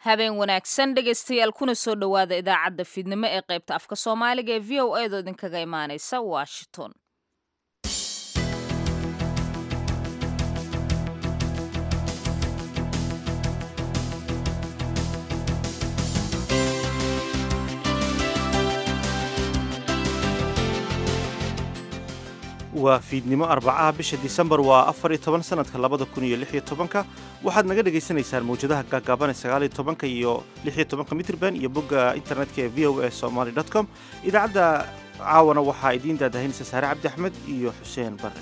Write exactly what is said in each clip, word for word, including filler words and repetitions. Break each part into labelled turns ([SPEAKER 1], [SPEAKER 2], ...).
[SPEAKER 1] habeen wanaagsan dhegaystayaal kuna soo dhowaada idaacadda fiidnimo ee qaybta afka soomaaliga ee v o a do idinkaga imaanaysa washington.
[SPEAKER 2] waa fiidnimo arbacaha bisha disembar waa afar iyo toban sanadka labada kun iyo lix iyo tobanka waxaad naga dhagaysanaysaan mawjadaha gaagaaban ee sagaal iyo tobanka iyo lix iyo tobanka mitrban iyo bogga internetka ee v o a somaly dot com. idaacadda caawana waxaa idiin daadahinaysa saare cabdi axmed iyo xuseen bare.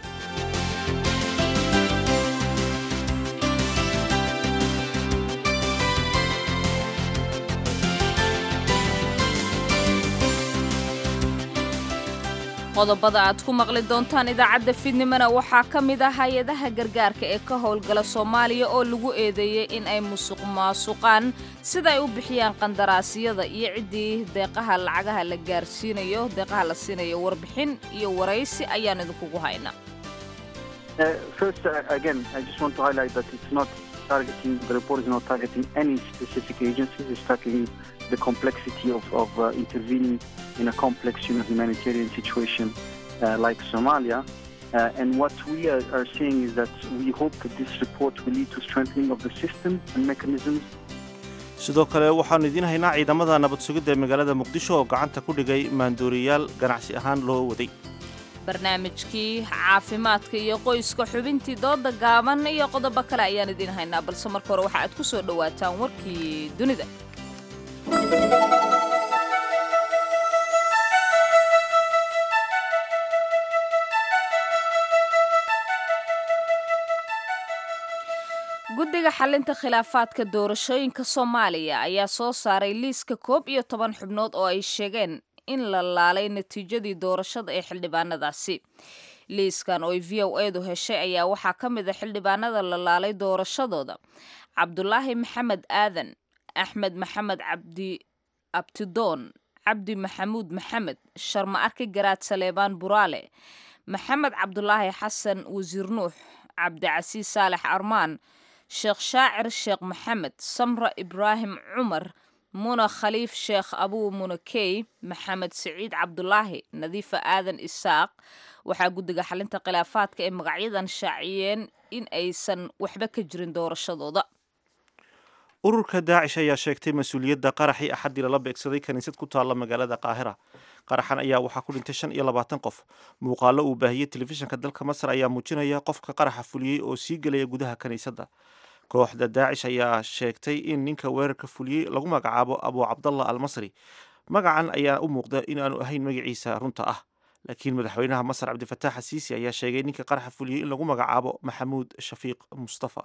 [SPEAKER 1] qodobada aad ku maqli doontaan idaacadda fiidnimona waxaa ka mid ah hay-adaha gargaarka ee ka howlgala soomaaliya oo lagu eedeeyey in ay musuq maasuqaan sida ay u bixiyaan qandaraasyada iyo ciddii deeqaha lacagaha la gaarsiinayo deeqaha la siinayo warbixin iyo waraysi ayaan idinkugu haynaa.
[SPEAKER 3] First, uh, again, I just want to highlight that it's not targeting, the report is not targeting any specific agencies. It's targeting the complexity of, of uh, intervening in a complex you know, humanitarian situation uh, like Somalia. Uh, and what we are, are saying is that we hope that this report will lead to strengthening of the system and mechanisms.
[SPEAKER 2] sidoo kale waxaanu idiin haynaa ciidamada nabad sugidda ee magaalada muqdisho oo gacanta ku dhigay maandooriyaal ganacsi ahaan loo waday.
[SPEAKER 1] barnaamijkii caafimaadka iyo qoyska xubintii dooda gaaban iyo qodobo kale ayaan idiin haynaa balse marka hore waxa aad ku soo dhowaataan warkii dunida. guddiga xalinta khilaafaadka doorashooyinka soomaaliya ayaa soo saaray liiska koob iyo toban xubnood oo ay sheegeen in la laalay natiijadii doorashada ee xildhibaanadaasi. liiskan oo v o edu heshay ayaa waxaa ka mid a xildhibaanada la laalay doorashadooda cabdulaahi maxamed aadan, axmed maxamed cabdi abtidoon, cabdi maxamuud maxamed, sharma arki garaad saleebaan buraale, maxamed cabdulaahi xasan wasiir nuux, cabdicasiis saalex armaan, sheekh shaacir sheekh maxamed, samra ibraahim cumar, muna khaliif sheekh abuu munakey, maxamed siciid cabdulaahi, nadiifa aadan isaaq. waxaa guddiga xalinta khilaafaadka ee magacyadan shaaciyeen in aysan waxba ka jirin doorashadooda.
[SPEAKER 2] ururka daacish ayaa sheegtay mas-uuliyadda qaraxii axaddii lala beegsaday kaniisad ku taalla magaalada qaahira. qaraxan ayaa waxaa ku dhintay shan iyo labaatan qof. muuqaallo uu baahiyey telefishinka dalka masar ayaa muujinaya qofka qaraxa fuliyey oo sii gelaya gudaha kaniisadda. kooxda daacish ayaa sheegtay in ninka weerarka fuliyey lagu magacaabo abuu cabdallah al masri. magacan ayaa u muuqda in aanu ahayn magaciisa runta ah, laakiin madaxweynaha masar cabdifataax xasiisi ayaa sheegay ninka qaraxa fuliyey in lagu magacaabo maxamuud shafiiq mustafa.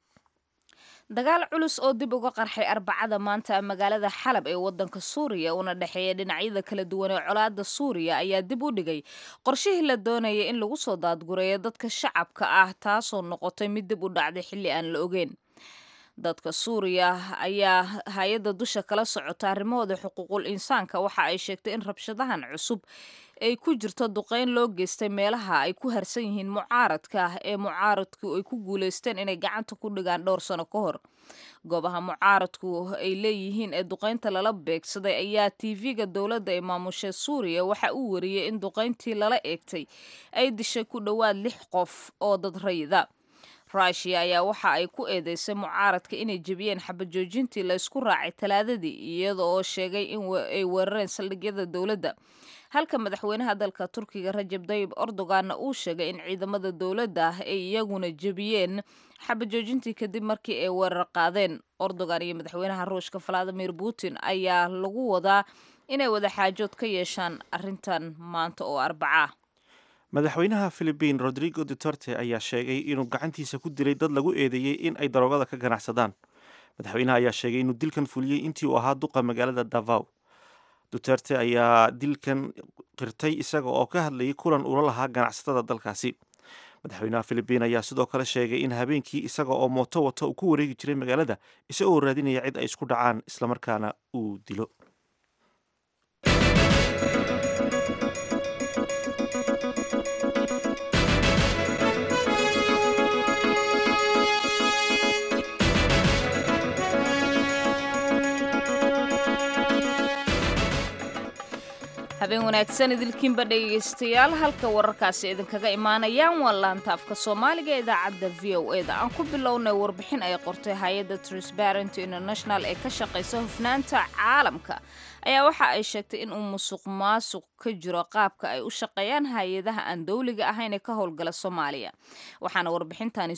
[SPEAKER 1] dagaal culus oo dib uga qarxay arbacada maanta magaalada xalab ee wadanka suuriya una dhexeeya dhinacyada kala duwan ee colaada suuriya ayaa dib u dhigay qorshihii la doonayay in lagu soo daadgureeyo dadka shacabka ah, taasoo noqotay mid dib u dhacday xilli aan la ogeyn. dadka suuriya ayaa hay-adda dusha kala socota arrimahooda xuquuqul insaanka waxa ay sheegtay in rabshadahan cusub ay ku jirto duqeyn loo geystay meelaha ay ku harsan yihiin mucaaradka ee mucaaradku ay ku guulaysteen inay gacanta ku dhigaan dhowr sano ka hor. goobaha mucaaradku ay leeyihiin ee duqeynta lala beegsaday ayaa tv-ga dowladda ee maamusha suuriya waxa uu wariyey in duqeyntii lala eegtay ay dishay ku dhowaad lix qof oo dad rayida. rushia ayaa waxa ay ku eedeysay mucaaradka inay jebiyeen xabajoojintii la isku raacay talaadadii iyada oo sheegay in ay weerareen saldhigyada dowladda, halka madaxweynaha dalka turkiga rajab tayyib erdoganna uu sheegay in ciidamada dowladda ay iyaguna jebiyeen xabajoojintii kadib markii ay weerar qaadeen. erdogan iyo madaxweynaha ruushka valadimir putin ayaa lagu wadaa inay wada xaajood ka yeeshaan arrintan maanta oo arbaca.
[SPEAKER 2] madaxweynaha philibiin rodrigo duterte ayaa sheegay inuu gacantiisa ku dilay dad lagu eedeeyey in ay daroogada ka ganacsadaan. madaxweynaha ayaa sheegay inuu dilkan fuliyey intii uu ahaa duqa magaalada davao. duterte ayaa dilkan qirtay isaga oo ka hadlayay kulan ula lahaa ganacsatada dalkaasi. madaxweynaha philibiin ayaa sidoo kale sheegay in habeenkii isaga oo mooto wata uu ku wareegi jiray magaalada isagoo raadinaya cid ay isku dhacaan islamarkaana uu dilo.
[SPEAKER 1] habeen wanaagsan idilkiinba dhegaystayaal halka wararkaasi idinkaga imaanayaan waa laanta afka soomaaliga ee idaacadda v o e da aan ku bilownay warbixin ay qortay hay-adda transparency international ee ka shaqaysa hufnaanta caalamka ayaa waxa ay sheegtay in uu musuq maasuq ka jiro qaabka ay u shaqeeyaan hay-adaha aan dowliga ahayn ee ka howlgala soomaaliya waxaana warbixintani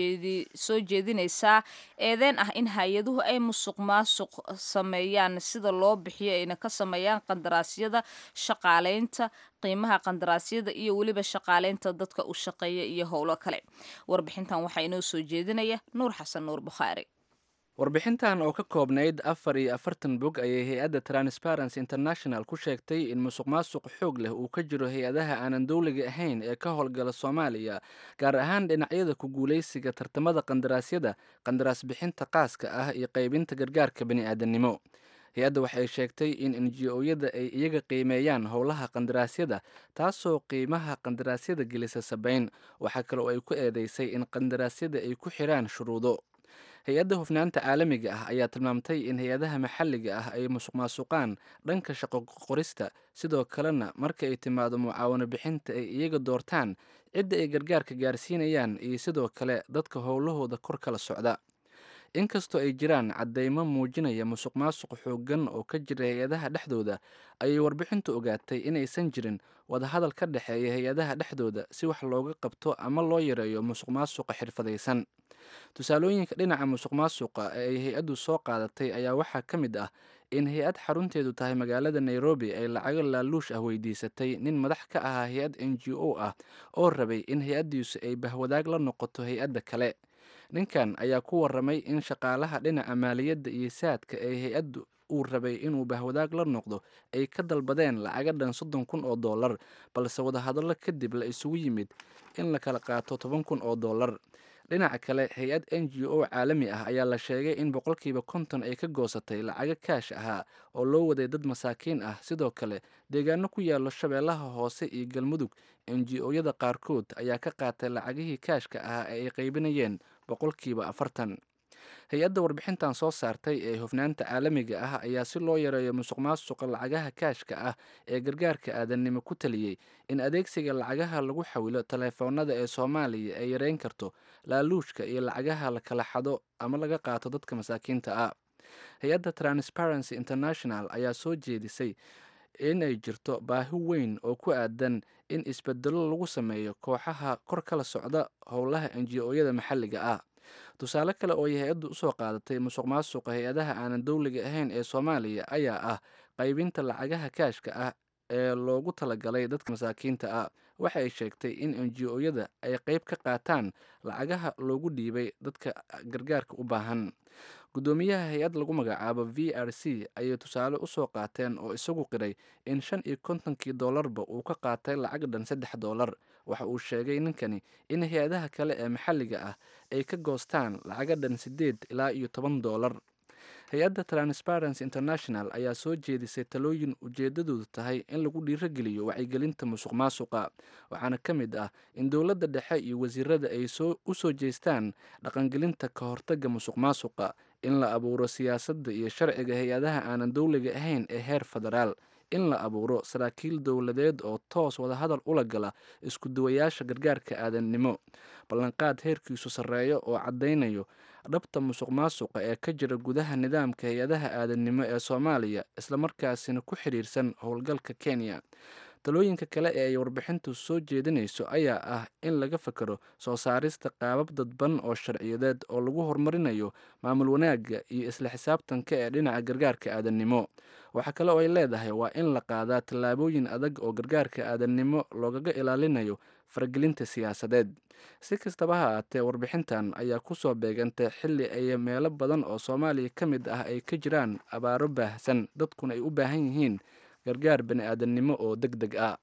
[SPEAKER 1] soo jeedinaysaa eedeen ah in hay-aduhu ay musuq maasuq sameeyaan sida loo bixiyo ayna ka sameeyaan qandaraasyada shaqaalaynta qiimaha qandaraasyada iyo weliba shaqaalaynta dadka u shaqeeya iyo howlo kale warbixintan waxaa inoo soo jeedinaya nuur xasan nuur bukhaari
[SPEAKER 4] warbixintan oo ka koobnayd afar iyo afartan bog ayay hay-adda transparency international ku sheegtay in musuq maasuq xoog leh uu ka jiro hay-adaha aanan dowliga ahayn ee ka howlgala soomaaliya gaar ahaan dhinacyada ku guulaysiga tartamada qandaraasyada qandaraas bixinta qaaska ah iyo qaybinta gargaarka bani'aadannimo hay-adda waxay sheegtay in enji-oyada ay iyaga qiimeeyaan howlaha qandaraasyada taasoo qiimaha qandaraasyada gelisa sabayn waxaa kale oo ay ku eedeysay in qandaraasyada ay ku xiraan shuruudo hay-adda hufnaanta caalamiga ah ayaa tilmaamtay in hay-adaha maxalliga ah ay musuq maasuqaan dhanka shaqo qorista sidoo kalena marka ay timaado mucaawano bixinta ay iyaga doortaan cidda ay gargaarka gaarsiinayaan iyo sidoo kale dadka howlahooda kor kala socda inkastoo ay jiraan caddeymo muujinaya musuq maasuq xooggan oo ka jira hay-adaha dhexdooda ayay warbixintu ogaatay inaysan jirin wadahadal ka dhexeeya hay-adaha dhexdooda si wax looga qabto ama loo yareeyo musuq maasuqa xirfadaysan tusaalooyinka dhinaca musuq maasuqa ee ay hay-addu soo qaadatay ayaa waxaa ka mid ah in hay-ad xarunteedu tahay magaalada nairobi ay lacago laaluush ah weydiisatay nin madax ka ahaa hay-ad n g o ah oo rabay in hay-addiisu ay bahwadaag la noqoto hay-adda kale ninkan ayaa ku waramay in shaqaalaha dhinaca maaliyadda iyo saadka ee hay-addu uu rabay inuu bahwadaag la noqdo ay ka dalbadeen lacaga dhan soddon kun oo dollar balse wadahadallo kadib la isugu yimid in la kala qaato toban kun oo dollar dhinaca kale hay-ad n g o caalami ah ayaa la sheegay in boqolkiiba konton ay ka goosatay lacago kaash ahaa oo loo waday dad masaakiin ah sidoo kale deegaano ku yaallo shabeellaha hoose iyo galmudug n g o-yada qaarkood ayaa ka qaatay lacagihii kaashka ahaa ee ay qaybinayeen boqolkiiba afartan hay-adda warbixintan soo saartay ee hufnaanta caalamiga ah ayaa si loo yareeyo musuq maasuqa lacagaha kaashka ah ee gargaarka aadannimo ku taliyey in adeegsiga lacagaha lagu xawilo taleefoonada ee soomaaliya ay yareyn karto laaluushka iyo lacagaha la kala xado ama laga qaato dadka masaakiinta ah hay-adda transparency international ayaa soo jeedisay inay jirto baahi weyn oo ku aadan in isbedelo lagu sameeyo kooxaha kor kala socda howlaha n g o-yada maxalliga ah tusaale kale oo ay hay-addu usoo qaadatay musuq maasuqa hay-adaha aanan dowliga ahayn ee soomaaliya ayaa ah qaybinta lacagaha kaashka ah ee loogu talagalay dadka masaakiinta ah waxa ay sheegtay in n g o-yada ay qayb ka qaataan lacagaha loogu dhiibay dadka gargaarka u baahan guddoomiyaha hay-ad lagu magacaabo v r c ayay tusaale usoo qaateen oo isagu qiray in shan iyo kontonkii dollarba uu ka qaatay lacag dhan saddex dollar waxa uu sheegay ninkani in hay-adaha kale ee maxalliga ah ay ka goostaan lacaga dhan siddeed ilaa iyo toban dollar hay-adda transparency international ayaa soo jeedisay talooyin ujeedadoodu tahay in lagu dhiirogeliyo wacyigelinta musuq maasuqa waxaana ka mid ah in dowladda dhexe iyo wasiirada ay u soo jeestaan dhaqangelinta ka hortagga musuq maasuqa in la abuuro siyaasadda iyo sharciga hay-adaha aanan dowliga ahayn ee heer federaal in la abuuro saraakiil dowladeed oo toos wadahadal ula gala isku duwayaasha gargaarka aadannimo ballanqaad heerkiisu sarreeyo oo caddaynayo dhabta musuq maasuqa ee ka jira gudaha nidaamka hay-adaha aadannimo ee soomaaliya islamarkaasina ku xidhiirsan howlgalka kenya talooyinka kale ee ay warbixintu soo jeedinayso ayaa ah in laga fakero soo saarista qaabab dadban oo sharciyadeed oo lagu horumarinayo maamul wanaagga iyo isla xisaabtanka ee dhinaca gargaarka aadannimo waxaa kale oo ay leedahay waa in la qaadaa tallaabooyin adag oo gargaarka aadannimo loogaga ilaalinayo faragelinta siyaasadeed si kastaba ha aatee warbixintan ayaa kusoo beegantay xilli ay meelo badan oo soomaaliya ka mid ah ay ka jiraan abaaro baahsan dadkuna ay u baahan yihiin gargaar bani aadannimo oo deg deg ah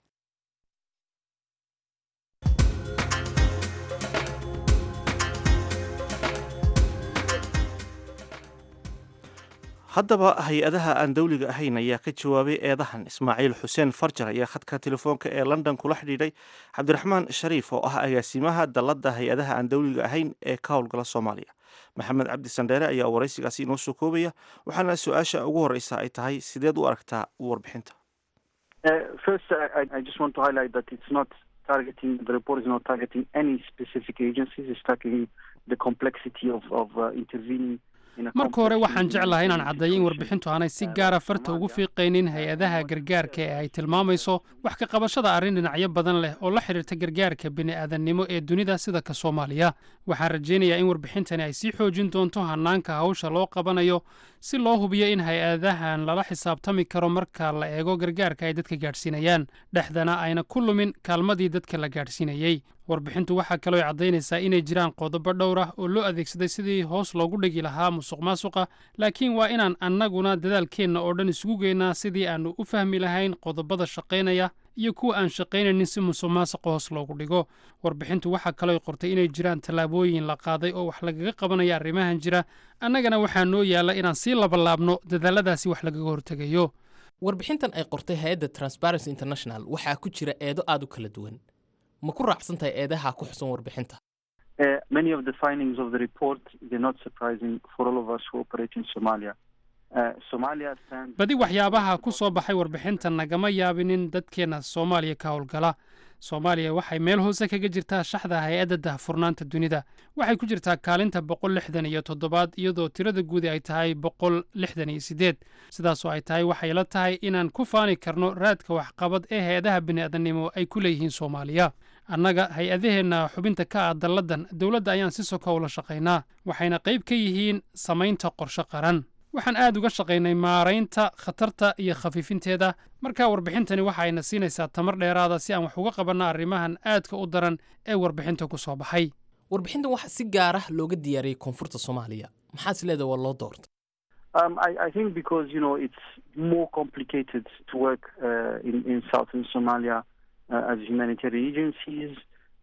[SPEAKER 2] haddaba hay-adaha aan dowliga ahayn ayaa ka jawaabay eedahan ismaaciil xuseen farjar ayaa khadka telefoonka ee london kula xidhiidhay cabdiraxmaan shariif oo ah agaasimaha dalladda hay-adaha aan dowliga ahayn ee ka howlgala soomaaliya maxamed cabdi sandheere ayaa waraysigaasi inoo soo koobaya waxaana su-aasha ugu horeysa ay tahay sideed u aragtaa warbixinta
[SPEAKER 3] Uh, first, I, I just want to highlight that it's not targeting, the report is not targeting any specific agencies, it's targeting the complexity of, of uh, intervening.
[SPEAKER 5] marka hore waxaan jeclahay inaan caddeeyo in warbixintu aanay si gaara farta ugu fiiqaynin hay-adaha gargaarka ee ay tilmaamayso wax ka qabashada arrin dhinacyo badan leh oo la xidhiirta gargaarka bini'aadannimo ee dunida sida ka Soomaaliya. waxaan rajaynayaa in warbixintani ay sii xoojin doonto hanaanka hawsha loo qabanayo si loo hubiyo in hay-adahan lala xisaabtami karo marka la eego gargaarka ay dadka gaadhsiinayaan dhexdana ayna ku lumin kaalmadii dadka la gaadhsiinayay. warbixintu waxaa kaloo caddaynaysaa inay jiraan qodobo dhowr ah oo loo adeegsaday sidii hoos loogu dhigi lahaa musuqmaasuqa, laakiin waa inaan annaguna dadaalkeenna oo dhan isugu geynaa sidii aannu u fahmi lahayn qodobada shaqaynaya iyo kuwa aan shaqaynaynin si musuqmaasuqa hoos loogu dhigo. warbixintu waxaa kaloo qortay inay jiraan tallaabooyin la qaaday oo wax lagaga qabanaya arrimahan jira, annagana waxaa noo yaalla inaan sii labalaabno dadaaladaasi wax lagaga hortegayo.
[SPEAKER 6] warbixintan ay qortay hay-adda Transparency International waxaa ku jira eedo aad u kala duwan. ma ku raacsan tahay eedaha ku xusan warbixinta?
[SPEAKER 3] Uh, many of the findings of the report, they're not surprising for all of us who operate in Somalia. Uh, Somalia stands...
[SPEAKER 5] badi waxyaabaha ku soo baxay warbixintan nagama yaabinin dadkeena Soomaaliya ka howlgala. Soomaaliya waxay meel hoose kaga jirtaa shaxda hay-adda daahfurnaanta dunida. waxay ku jirtaa kaalinta boqol lixdan iyo toddobaad iyadoo tirada guud ay tahay boqol lixdan iyo siddeed. sidaasoo ay tahay waxay la tahay inaan ku faani karno raadka waxqabad ee hay-adaha bini'aadanimo ay ku leeyihiin Soomaaliya. annaga hay-adaheenna xubinta ka ah dalladan dowladda ayaan si sokow la shaqaynaa, waxayna qayb ka yihiin samaynta qorshe qaran. waxaan aad uga shaqaynay maaraynta khatarta iyo khafiifinteeda. markaa warbixintani waxa ayna siinaysaa tamar dheeraada si aan wax uga qabanno arrimahan aadka u daran ee warbixinta ku soo baxay.
[SPEAKER 6] warbixintan waxa si gaar ah looga diyaariyey koonfurta Soomaaliya. maxaa is leedahay waa loo doortay?
[SPEAKER 3] Um, I, I think because, you know, it's more complicated to work uh, in, in southern Somalia uh, as humanitarian agencies.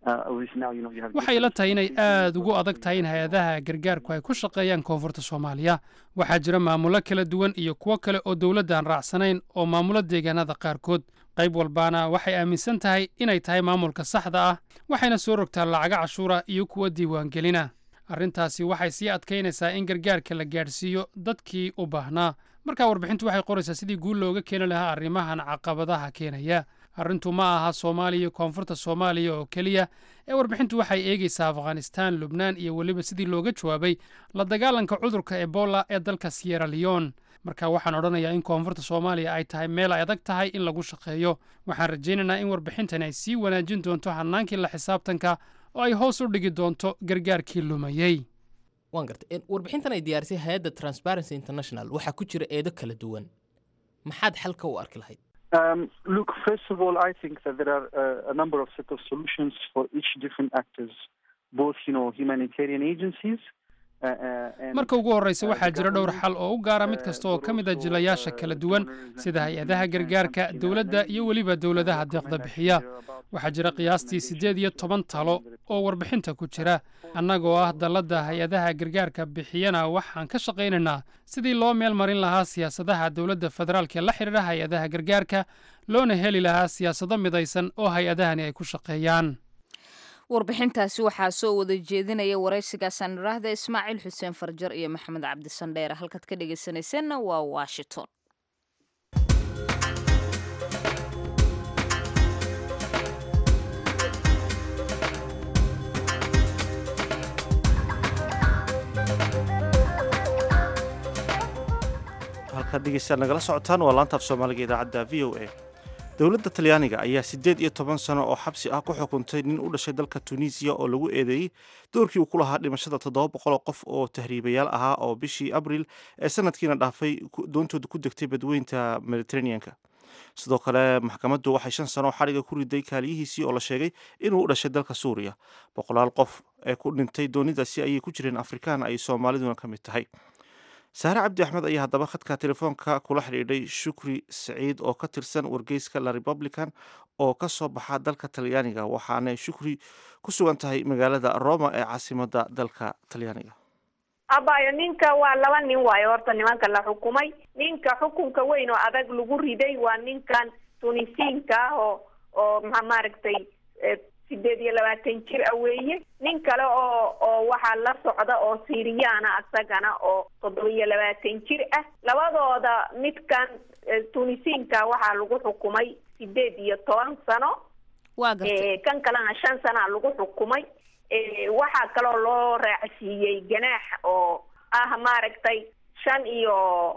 [SPEAKER 5] waxay la tahay inay aad ugu adag tahay in hay-adaha gargaarku ay ku shaqeeyaan koonfurta Soomaaliya. waxaa jira maamulo kala duwan iyo kuwo kale oo dowladda aan raacsanayn oo maamulo deegaanada qaarkood. qayb walbaana waxay aaminsan tahay inay tahay maamulka saxda ah, waxayna soo rogtaa lacaga cashuura iyo kuwa diiwaangelina. arrintaasi waxay sii adkaynaysaa in gargaarka la gaadhsiiyo dadkii u baahnaa. markaa warbixintu waxay qoraysaa sidii guul looga keeni lahaa arrimahan caqabadaha keenaya. arrintu ma aha Soomaaliya koonfurta Soomaaliya oo keliya ee warbixintu waxay eegaysaa Afghanistan, Lubnaan iyo weliba sidii looga jawaabay la dagaalanka cudurka Ebola ee dalka Sierra Leone. marka waxaan odhanayaa in koonfurta Soomaaliya ay tahay meel ay adag tahay in lagu shaqeeyo. waxaan rajaynaynaa in warbixintan ay sii wanaajin doonto hanaankii la xisaabtanka oo ay hoos u dhigi doonto gargaarkii lumayay.
[SPEAKER 6] waan gartay warbixintan ay diyaarisay hay-adda Transparency International waxaa ku jira eedo kala duwan. maxaad xalka u arki lahayd?
[SPEAKER 3] Um, look, first of all, I think that there are uh, a number of set of solutions for each different actors, both, you know, humanitarian agencies.
[SPEAKER 5] marka ugu horreysa waxaa jira dhowr xal oo u gaara mid kasta oo ka mid ah jilayaasha kala duwan sida hay-adaha gargaarka, dowladda iyo weliba dowladaha deeqda bixiya. waxaa jira qiyaastii siddeed iyo toban talo oo warbixinta ku jira. annagoo ah dalladda hay-adaha gargaarka bixiyana waxaan ka shaqaynaynaa sidii loo meel marin lahaa siyaasadaha dowladda federaalka ee la xidhiidha hay-adaha gargaarka, loona heli lahaa siyaasado midaysan oo hay-adahani ay ku shaqeeyaan.
[SPEAKER 1] warbixintaasi waxaa soo wada jeedinaya waraysigaasaan idhaahda Ismaaciil Xuseen Farjar iyo Maxamed Cabdi Sandheere. halkaad ka dhegaysanaysanna waa Washington.
[SPEAKER 2] halkaad dhegeystayaal nagala socotaan waa laanta af Soomaaliga idaacadda V O A. dowladda Talyaaniga ayaa siddeed iyo toban sano oo xabsi ah ku xukuntay nin u dhashay dalka Tunisia oo lagu eedeeyey doorkii uu ku lahaa dhimashada toddoba boqol oo qof oo tahriibayaal ahaa oo bishii Abriil ee sanadkiina dhaafay doontooda ku degtay badweynta Mediterranean-ka. sidoo kale maxkamaddu waxay shan sano xariga ku riday kaaliyihiisii oo la sheegay inuu u dhashay dalka Suuriya. boqolaal qof ee ku dhintay doonidaasi ayay ku jireen Afrikaan ay Soomaaliduna ka mid tahay. saare cabdi axmed ayaa haddaba khadka telefoonka kula xidhiidhay Shukri Saciid oo ka tirsan wargeyska La Republican oo ka soo baxa dalka Talyaaniga, waxaana Shukri ku sugan tahay magaalada Roma ee caasimadda dalka Talyaaniga.
[SPEAKER 7] abayo ninka waa laba nin waayo horta nimanka la xukumay. ninka xukunka weyn oo adag lagu riday waa ninkan Tunisiinka ah oo oo maxaa maaragtay sideed iyo labaatan jir ah weeye. nin kale oo oo waxaa la socda oo Siiriyaana asagana oo toddoba iyo labaatan jir ah. labadooda midkan Tunisiinka waxaa lagu xukumay sideed iyo toban sano
[SPEAKER 1] waa gartay
[SPEAKER 7] kan kalena shan sana lagu xukumay waxaa kaloo loo raacsiiyey ganaax oo ah maaragtay shan iyo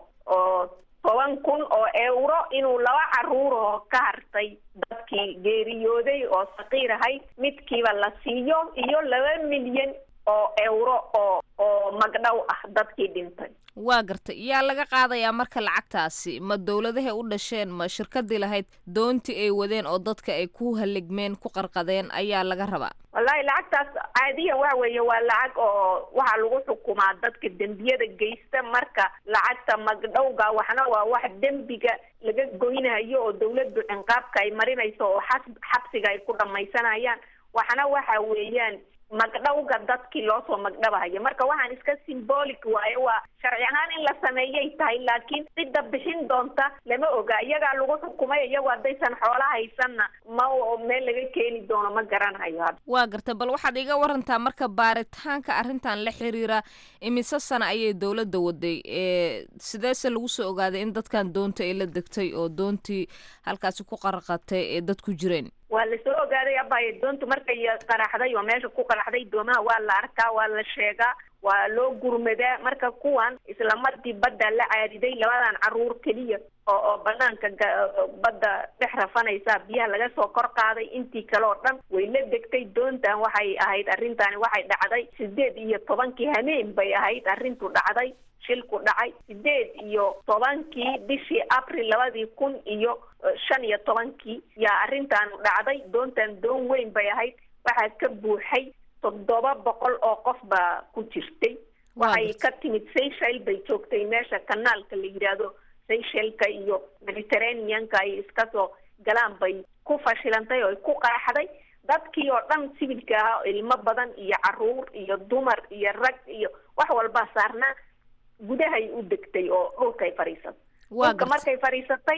[SPEAKER 7] oo toban kun oo euro inuu laba caruur oo ka hartay dadkii geeriyooday oo saqiir ahay midkiiba la siiyo iyo laba milyan oo euro oo oo magdhow ah dadkii dhintay
[SPEAKER 1] waa gartay yaa laga qaadayaa marka lacagtaasi ma dawladahay u dhasheen ma shirkadii lahayd doontii ay wadeen oo dadka ay ku haligmeen ku qarqadeen ayaa laga rabaa
[SPEAKER 7] wallahi lacagtaas caadiyan waxa weeye waa lacag oo waxaa lagu xukumaa dadka dembiyada geysta marka lacagta magdhowga waxna waa wax dembiga laga goynayo oo dawladdu cinqaabka ay marinayso oo xabsiga ay ku dhamaysanayaan waxna waxa weeyaan magdhowga dadkii loo soo magdhabahayo marka waxaan iska symbolic waaye waa sharci ahaan in la sameeyay tahay laakiin cidda bixin doonta lama oga iyagaa lagu xukumay iyagu haddaysan xoola haysanna ma meel laga keeni doono ma garanayo
[SPEAKER 1] waa garta bal waxaad iga warantaa marka baaritaanka arrintan la xiriira imise sana ayay dawladda waday sideese lagu soo ogaaday in dadkan doonta ay la degtay oo doontii halkaasi ku qarqatay ee dad ku jireen
[SPEAKER 7] waa lasoo ogaaday abaaye doontu markay qaraxday oo meesha ku qaraxday doomaha waa la arkaa waa la sheegaa waa loo gurmadaa marka kuwan islamadii badda la caadiday labadan caruur keliya oo oo banaanka badda dhex rafanaysa biyaha laga soo kor qaaday intii kale oo dhan way la degtay doontan waxay ahayd arrintaani waxay dhacday sideed iyo tobankii hameen bay ahayd arrintu dhacday shilku dhacay sideed iyo tobankii bishii april labadii kun iyo shan iyo tobankii yaa arrintaanu dhacday doontan doon weyn bay ahayd waxaa ka buuxay toddoba boqol oo qof baa ku jirtay waxay ka timid Seychelles bay joogtay meesha kanaalka la yiraahdo Seychellka iyo Mediterraneanka ay iska soo galaan bay ku fashilantay oo ku qaraxday dadkii oo dhan sibilka ah ilmo badan iyo caruur iyo dumar iyo rag iyo wax walba saarnaa gudahay u degtay oo dhulkay fariisatay dhulka markay fariisatay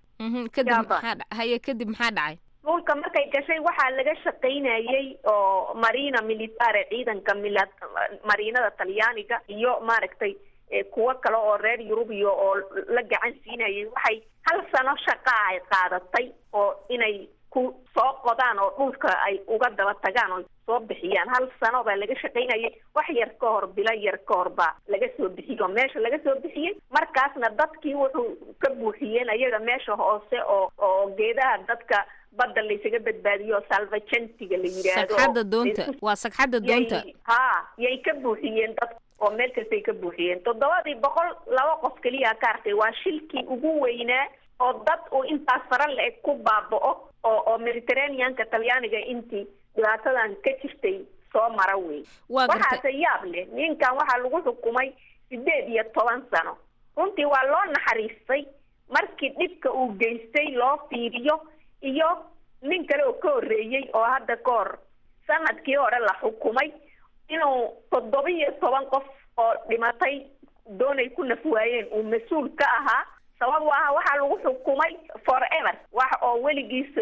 [SPEAKER 1] kadib maxaa haye kadib maxaa dhacay
[SPEAKER 7] dhulka markay gashay waxaa laga shaqaynayay oo marina militare ciidanka marinada talyaaniga iyo maaragtay kuwo kale oo reer Yurubiya oo la gacan siinayay waxay hal sano shaqo ay qaadatay oo inay ku soo qodaan oo dhulka ay uga daba tagaan oo soo bixiyaan hal sano baa laga shaqaynayay wax yar ka hor bila yar ka hor baa laga soo bixiyay meesha laga soo bixiyay markaasna dadkii wuxuu ka buuxiyeen ayaga meesha hoose oo oo geedaha dadka badda la isaga badbaadiyo salvagentiga la yiraahdo
[SPEAKER 1] sagxadda doonta waa sagxadda doonta
[SPEAKER 7] ha yay ka buuxiyeen dad oo meel kastay ka buuxiyeen toddobadii boqol laba qof kaliya ka hartay waa shilkii ugu weynaa oo dad uu intaas fara la-eg ku baaba'o oo oo Mediterraneanka talyaaniga intii dhibaatadan ka jirtay soo mara wey waxaase yaab leh ninkan waxaa lagu xukumay sideed iyo toban sano runtii waa loo naxariistay markii dhibka uu geystay loo fiiriyo iyo nin kale oo ka horreeyey oo hadda ka hor sanadkii hore la xukumay inuu toddoba iyo toban qof oo dhimatay doonay ku naf waayeen uu mas-uul ka ahaa sabab waa waxaa lagu xukumay forever wax oo weligiis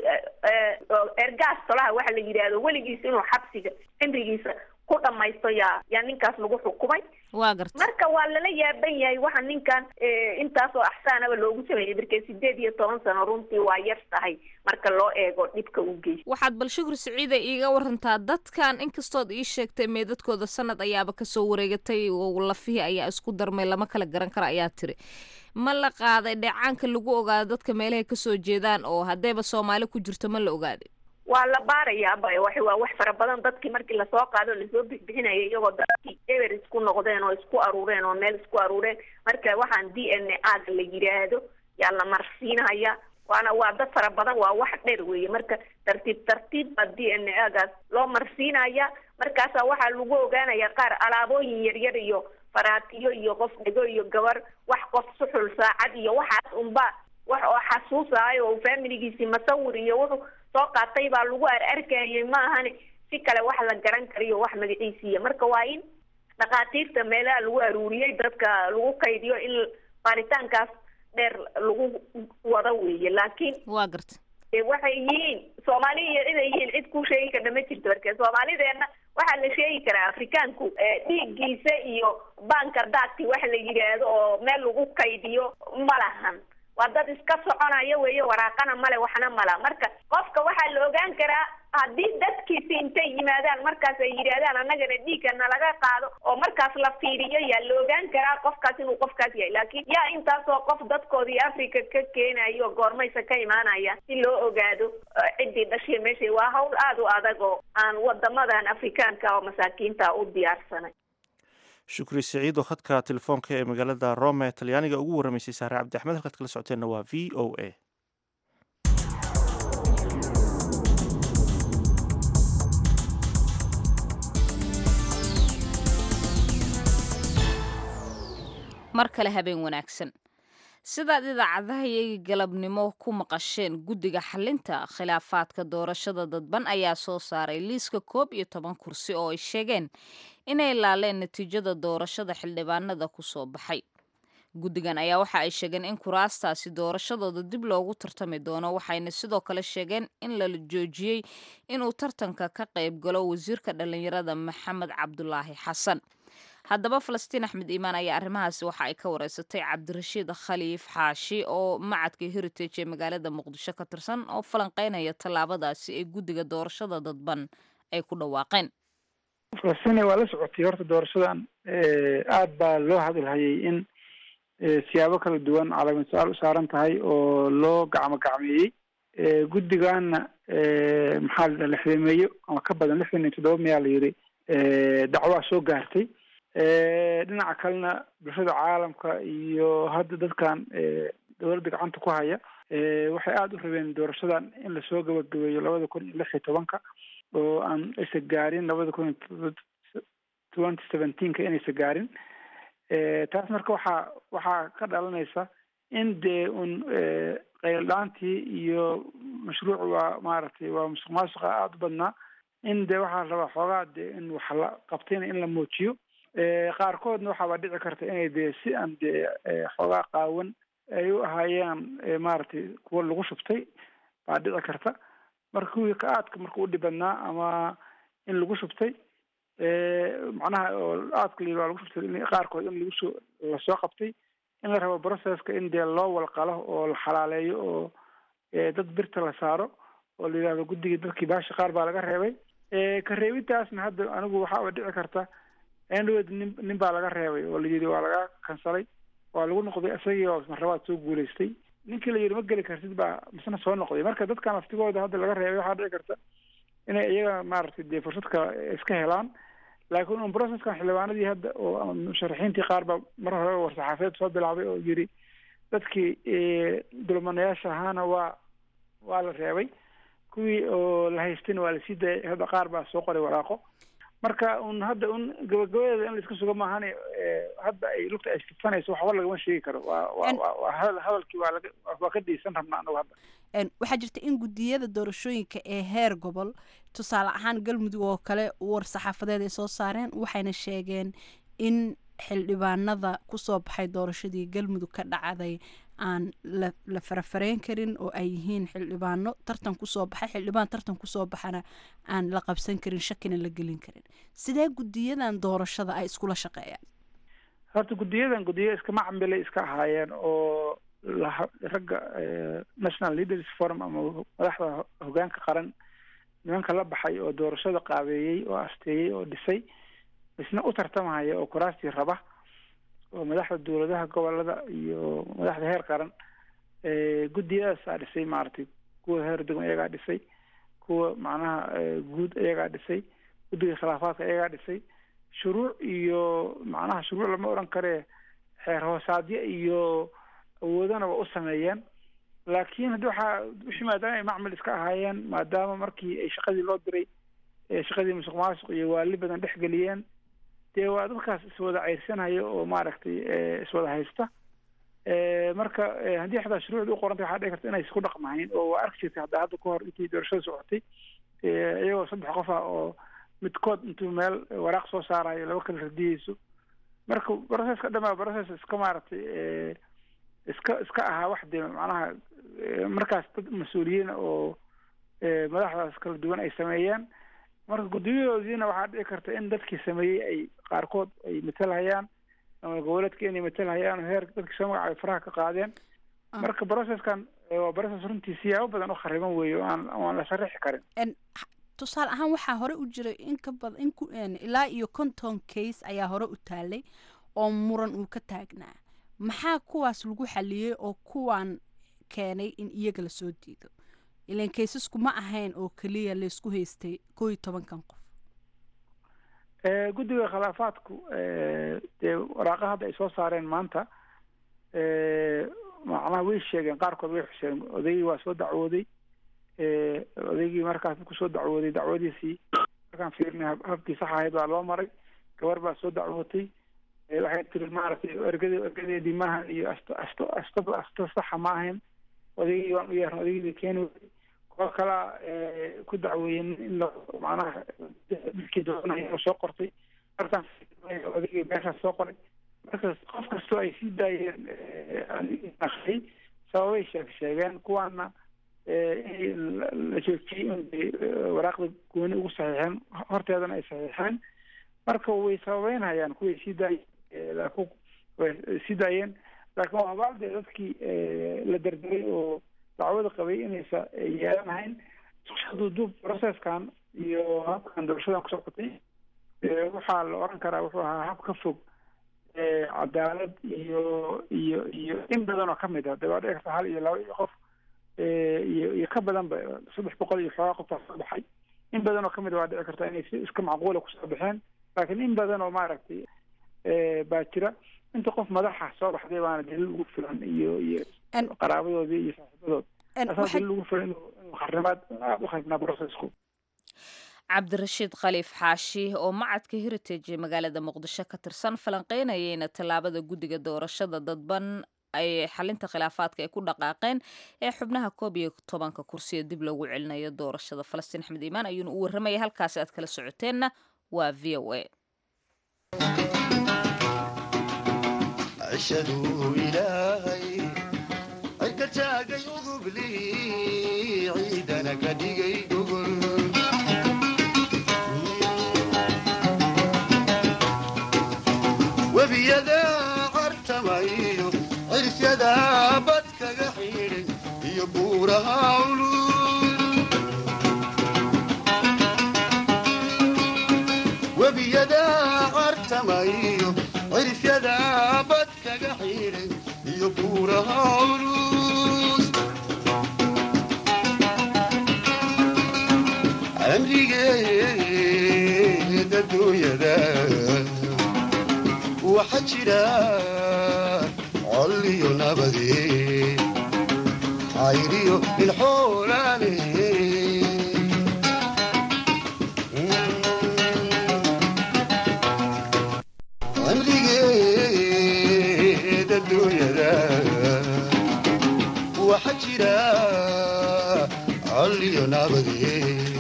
[SPEAKER 7] ergaas tolaha waxa la yiraahdo weligiis inuu xabsiga cimrigiisa ku dhamaysto yaa yaa ninkaas lagu xukumay
[SPEAKER 1] waa gartay
[SPEAKER 7] marka waa lala yaaban yahay waxa ninkan intaas oo axsaanaba loogu sameeyay markay sideed iyo toban sano runtii waa yar tahay marka loo eego dhibka uu geystay
[SPEAKER 1] waxaad bal Shukri Saciide iiga warantaa dadkan inkastood ii sheegtay meedadkooda sanad ayaaba ka soo wareegatay oo lafihii ayaa isku darmay lama kala garan karo ayaa tiri ma la qaaday dheecaanka lagu ogaado dadka meelaha ka soo jeedaan oo haddayba Soomaali ku jirto ma la ogaaday
[SPEAKER 7] waa la baarayaa bay wax waa wax fara badan dadkii markii la soo qaado la soo bixinayay iyagoo dadkii ever isku noqdeen oo isku aruureen oo meel isku aruureen marka waxaan D N A la yiraahdo yaa la marsiinaya waana waa dad fara badan waa wax dheer weeye marka tartiib tartiib baa D N A gaas loo marsiinaya markaas waxa lagu ogaanaya qaar alaabooyin yar yar iyo faraatiyo iyo qof dhigo iyo gabar wax qof suxul saacad iyo waxaas unba wax oo xasuusayo oo familigiisi masawir iyo wuxuu soo qaatay baa lagu arkayay ma ahan si kale wax la garan kariyo wax magaciisiya marka waa in dhaqaatiirta meelaha lagu aruuriyay dadka lagu kaydiyo in baaritaankaas dheer lagu wada weeye laakiin
[SPEAKER 1] waa gartay
[SPEAKER 7] ee waxay yihiin Soomaaliya inay yihiin cid ku sheegi karta ma jirto marka Soomaalideena waxa la sheegi karaa Afrikaanku dhiiggiisa iyo banka daadki wax la yiraahdo oo meel lagu kaydiyo ma lahan waa dad iska soconaya weeye, waraaqana male waxna mala. marka qofka waxaa la ogaan karaa haddii dadkiisi intay yimaadaan markaas ay yidhaahdaan annagana dhiigga nalaga qaado oo markaas la fiiriyo yaa la ogaan karaa qofkaas inuu qofkaas yahay. laakiin yaa intaasoo qof dadkoodii Africa ka keenayo goormaysa ka imaanaya si loo ogaado ciddii dhashay meesha. waa hawl aad u adag oo aan wadamadan Afrikaanka oo masaakiinta u diyaarsanay.
[SPEAKER 2] shukri siciid oo khadka telefoonka ee magaalada Rome Talyaaniga ugu waramaysay Saare Cabdi Axmed. halkaad kala socoteenna waa V O A.
[SPEAKER 1] mar kale habeen wanaagsan. sidaad idaacadaha iyaga galabnimo ku maqasheen, guddiga xalinta khilaafaadka doorashada dadban ayaa soo saaray liiska koob iyo toban kursi oo ay sheegeen inay laaleen natiijada doorashada xildhibaanada ku soo baxay. guddigan ayaa waxa ay sheegeen in kuraastaasi doorashadooda dib loogu tartami doono, waxayna sidoo kale sheegeen in la joojiyey inuu tartanka ka qayb galo wasiirka dhallinyarada maxamed cabdulaahi xasan. haddaba falastiin axmed iimaan ayaa arrimahaasi waxa ay ka wareysatay cabdirashiid khaliif xaashi oo macadka heritage ee magaalada muqdisho ka tirsan oo falanqeynaya tallaabadaasi ee guddiga doorashada dadban ay ku dhawaaqeen.
[SPEAKER 8] falastiin waa la socotay horta doorashadan aad baa loo hadalhayay in siyaabo kala duwan calaamad-su-aal u saaran tahay oo loo gacmo gacmeeyey. guddigaana maxaa la lixdameeyo ama ka badan lixdan iyo toddoba miyaa la yiri dacwaa soo gaartay. dhinaca kalena bulshada caalamka iyo hadda dadkan dowladda gacanta ku haya waxay aada u rabeen doorashadan in lasoo gabagabeeyo labada kun iyo lix iyo tobanka oo aan aysa gaarin labada kun twenty seventeenka inaysa gaarin. taas marka waxaa waxaa ka dhalanaysa in dee un qayldhaantii iyo mashruuc waa maaragtay waa musuq maasuqa aada u badnaa in dee waxaa la rabaa xoogaa dee in wax la qabtayna in la muujiyo. qaarkoodna waxaaba dhici karta inay dee si aan dee xoogaa qaawan ay u ahaayeen maaragtay kuwa lagu shubtay baa dhici karta. marka kuwii ka aadka marka u dhibadnaa ama in lagu shubtay macnaha oo aadka la waa lagu shubtay qaarkood in lagu soo lasoo qabtay in la rabo processka in dee loo walqalo oo la xalaaleeyo oo dad birta la saaro oo la yidhahdo guddigii dadkii baashi qaar baa laga reebay. ka reebitaasna hadda anigu waxaaba dhici karta andhoweed nin nin baa laga reebay oo la yidhi waa laga kansalay, waa lagu noqday isagii oo marlabaad soo guulaystay. ninkii la yidhi ma geli kartid baa misna soo noqday. marka dadkan laftigooda hadda laga reebay waxaa dhici karta inay iyaga maaragtay dee fursadka iska helaan. laakiin un processkan xildhibaanadii hadda oo ama musharaxiintii qaar baa mar hore war-saxaafeed soo bilaabay oo yidhi dadkii dulmanayaasha ahaana waa waa la reebay, kuwii oo la haystina waa lasii dayay. hadda qaar baa soo qoray waraaqo. marka un hadda un gabagabadeeda in laiska suga maahan hadda ay lugta ay fifanayso waxba lagama sheegi karo. waa waa waa hadalkii waa laga waa ka dhiisan rabnaa anagu hadda.
[SPEAKER 9] waxaa jirta in guddiyada doorashooyinka ee heer gobol tusaale ahaan galmudug oo kale war saxaafadeed ay soo saareen, waxayna sheegeen in xildhibaanada kusoo baxay doorashadii galmudug ka dhacday aan la la farafareyn karin oo ay yihiin xildhibaano tartan kusoo baxay. xildhibaan tartan kusoo baxana aan la qabsan karin, shakina la gelin karin. sidee guddiyadan doorashada ay iskula shaqeeyaan?
[SPEAKER 8] horta guddiyadan guddiyo iska macamilay iska ahaayeen oo ragga national leaders forum ama madaxda hogaanka qaran nimanka la baxay oo doorashada qaabeeyey oo asteeyey oo dhisay isna u tartamahaya oo kuraastii raba oo madaxda dowladaha gobolada iyo madaxda heer qaran. guddiyadaasaa dhisay maaragtay kuwa heer degmo iyagaa dhisay, kuwa macnaha guud iyagaa dhisay, guddiga khilaafaadka iyagaa dhisay. shuruuc iyo macnaha shuruuc lama odhan karee xeer hoosaadyo iyo awoodana waa u sameeyeen. laakiin haddi waxaa wixii maadaama ay macmil iska ahaayeen, maadaama markii ay shaqadii loo diray shaqadii musuq maasuq iyo waali badan dhex geliyeen, dee waa dadkaas iswada ceyrsanaya oo maaragtay iswada haysta. marka haddii xataa shuruucda u qorantay waxaa dhici karta inay isku dhaqmahayn oo waa arki jirtay hadda hadda ka hor intii doorashada socotay iyagoo saddex qof ah oo midkood intuu meel waraaq soo saarayo laba kala radiyeyso. marka processka dhamaa process iska maaragtay iska iska ahaa wax dee macnaha markaas dad mas-uuliyiin oo madaxdaas kala duwan ay sameeyeen. marka guddiyadoodiina waxaa dhici karta in dadkii sameeyey ay qaarkood ay matalhayaan ama goboleedka inay matalhayaan heer dadkii soo magacaabay faraha ka qaadeen marka processkan waa process runtii siyaabo badan u khariban weeyo aan aan la sharaxi karin
[SPEAKER 9] tusaale ahaan waxaa hore u jiray in ka badan in ku ilaa iyo konton case ayaa hore u taalay oo muran uu ka taagnaa maxaa kuwaas lagu xaliyey oo kuwaan keenay in iyaga la soo diido ilaan kaysasku ma ahayn oo keliya laysku haystay koo iyo tobankan qof
[SPEAKER 8] guddiga khilaafaadku dee waraaqa hadda ay soo saareen maanta macnaha way sheegeen qaarkood way xuseen odaygii waa soo dacwooday odaygii markaas kusoo dacwooday dacwadiisii markaan fiirnay habkii sax ahayd baa loo maray gabar baa soo dacwootay waxay tiri maaragtay ergade ergadeedii maaha iyo asto asto asto asto saxa ma ahayn odaygii waan u yeernay odaygii keeni kuwa kalaa ku dacweeyeen in la macnaha midkii doonaya soo qortay markaan odaygii meeshaas soo qoray marka qof kastoo ay sii daayeen akhriyay sababay sheeg sheegeen kuwaana la joojiyey in waraaqda gooni ugu saxiixeen horteedana ay saxiixeen marka way sababeynhayaan kuway sii daayeen way sii daayeen laakiin waa bacdee dadkii la derderay oo dacwada qabay inaysa yeelanahayn duuduub processkan iyo habkan doorashadan ku socotay waxaa la oran karaa wuxuu ahaa hab ka fog cadaalad iyo iyo iyo in badan oo kamid ah dee waa dhici karta hal iyo laba iyo qof iyo iyo ka badanba saddex boqol iyo xoogaa qofaa soo baxay in badan oo kamid a waa dhici karta inay si iska macquula kusoo baxeen laakiin in badan oo maaragtay baa jira inta qof madaxa soo baxday baana daliil ugu filan iyo iyo qaraabadoodii iyo saaxiibadood asaa daliil ugu filan inuu kharimaad aada u kharibnaa processku
[SPEAKER 1] cabdirashiid khaliif xaashi oo macadka heritage ee magaalada muqdisho ka tirsan falanqeynayeyna tallaabada guddiga doorashada dadban ay xalinta khilaafaadka ay ku dhaqaaqeen ee xubnaha koob iyo tobanka kursiya dib loogu celinayo doorashada falastiin axmed iimaan ayuuna u warramaya halkaasi aad kala socoteenna waa v o a
[SPEAKER 10] عشدوا إلهي عكتاقي وضبلي عيدنا كديقي دقل وبيدا عرتمايو عرس يدا بدك قحيل يبورها علول وبيدا عرتمايو عرس يدا بدك قحيل يبورها علول عمري قيد الدنيا دا وحجرا علي نبذي عيريو الحولاني عمري قيد الدنيا دا وحجرا علي نبذي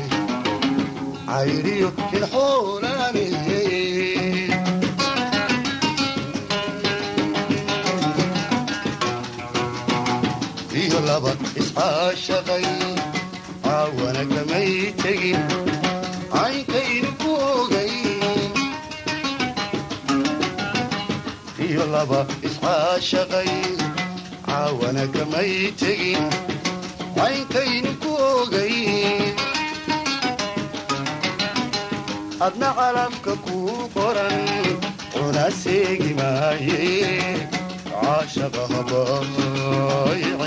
[SPEAKER 10] عيريو الحولاني لبا إصحى الشقي عاونك ميتقي عينكين فوقي فيه لبا إصحى الشقي عاونك ميتقي عينكين فوقي أدنى علمك كوفرا ونسيقي مايي عاشقها ضايع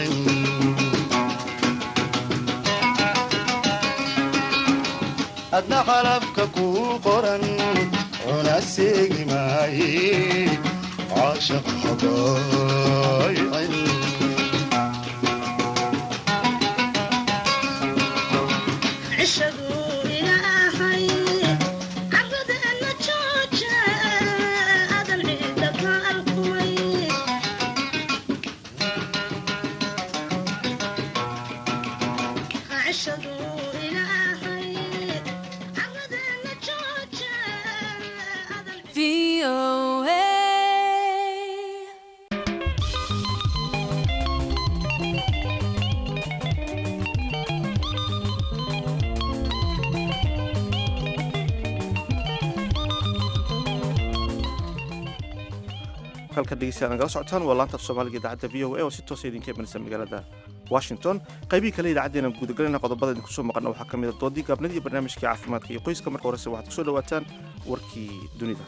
[SPEAKER 10] أدنى حلفك كوقرا ونسيق معي عاشقها ضايع
[SPEAKER 11] عشقوا إلى حي عبد أن تشوجا هذا العيد القوي عشقوا إلى حي عبد أن تشوجا هذا العيد
[SPEAKER 2] halka dhegeystayaal nagala socotaan waa laanta af soomaaliga idaacadda v o a oo si toosa idinka imanaysa magaalada washington qaybihii kale idaacaddeenna guudagalana qodobada idinku soo maqana waxaa ka mid a doodii gaabnida iyo barnaamijkii caafimaadka iyo qoyska marka horese waxaad kusoo dhawaataan warkii dunida.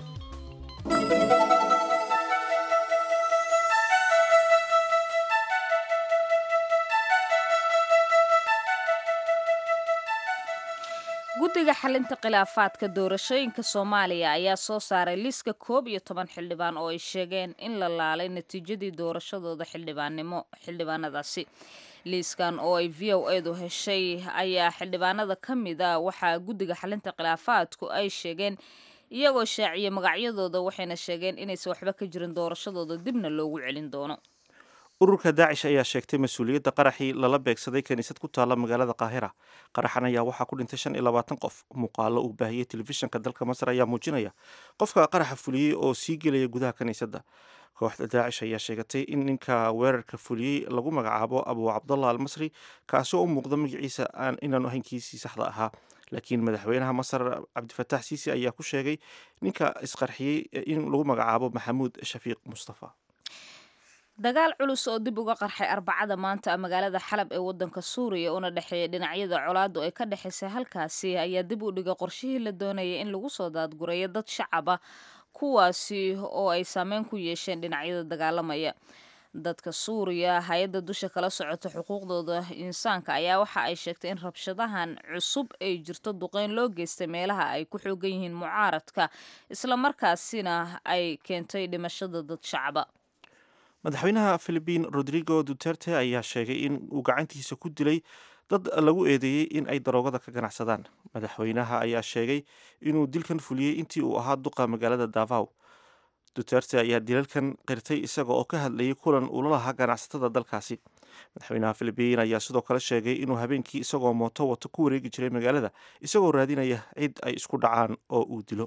[SPEAKER 1] guddiga xalinta khilaafaadka doorashooyinka soomaaliya ayaa soo saaray liiska koob iyo toban xildhibaan oo ay sheegeen in la laalay natiijadii doorashadooda xildhibaannimo xildhibaanadaasi. liiskan oo ay v o edu heshay ayaa xildhibaanada ka mid a waxaa guddiga xalinta khilaafaadku ay sheegeen iyagoo shaaciyay magacyadooda waxayna sheegeen inaysan waxba ka jirin doorashadooda dibna loogu celin doono.
[SPEAKER 2] ururka daacish ayaa sheegtay mas-uuliyadda qaraxii lala beegsaday kaniisad ku taalla magaalada qaahira. qaraxan ayaa waxaa ku dhintay shan iyo labaatan qof. muuqaalo uu baahiyey telefishinka dalka masar ayaa muujinaya qofka qaraxa fuliyey oo sii gelaya gudaha kaniisadda. kooxda daacish ayaa sheegatay in ninka weerarka fuliyey lagu magacaabo abu cabdallah al masri kaasi oo u muuqda magaciisa aan inaanu ahaynkiisii saxda ahaa. laakiin madaxweynaha masar cabdifataax siisi ayaa ku sheegay ninka isqarxiyey in lagu magacaabo maxamuud shafiiq mustafa.
[SPEAKER 1] dagaal culus oo dib uga qarxay arbacada maanta magaalada xalab ee wadanka suuriya una dhexeeya dhinacyada colaadu ay ka dhexaysay halkaasi ayaa dib u dhigay qorshihii la doonayay in lagu soo daadgureeyo dad shacaba kuwaasi oo ay saameyn ku yeesheen dhinacyada dagaalamaya. dadka suuriya hay-adda dusha kala socota xuquuqdooda insaanka ayaa waxa ay sheegtay in rabshadahan cusub ay jirto duqeyn loo geystay meelaha ay ku xoogan yihiin mucaaradka islamarkaasina ay keentay dhimashada dad shacaba.
[SPEAKER 2] madaxweynaha philibiin rodrigo duterte ayaa sheegay in uu gacantiisa ku dilay dad lagu eedeeyey in ay daroogada ka ganacsadaan. madaxweynaha ayaa sheegay inuu dilkan fuliyey intii uu ahaa duqa magaalada davao. duterte ayaa dilalkan qirtay isaga oo ka hadlayay kulan uu la lahaa ganacsatada dalkaasi. madaxweynaha philibiin ayaa sidoo kale sheegay inuu habeenkii isagoo mooto wato ku wareegi jiray magaalada isagoo raadinaya cid ay isku dhacaan oo uu dilo.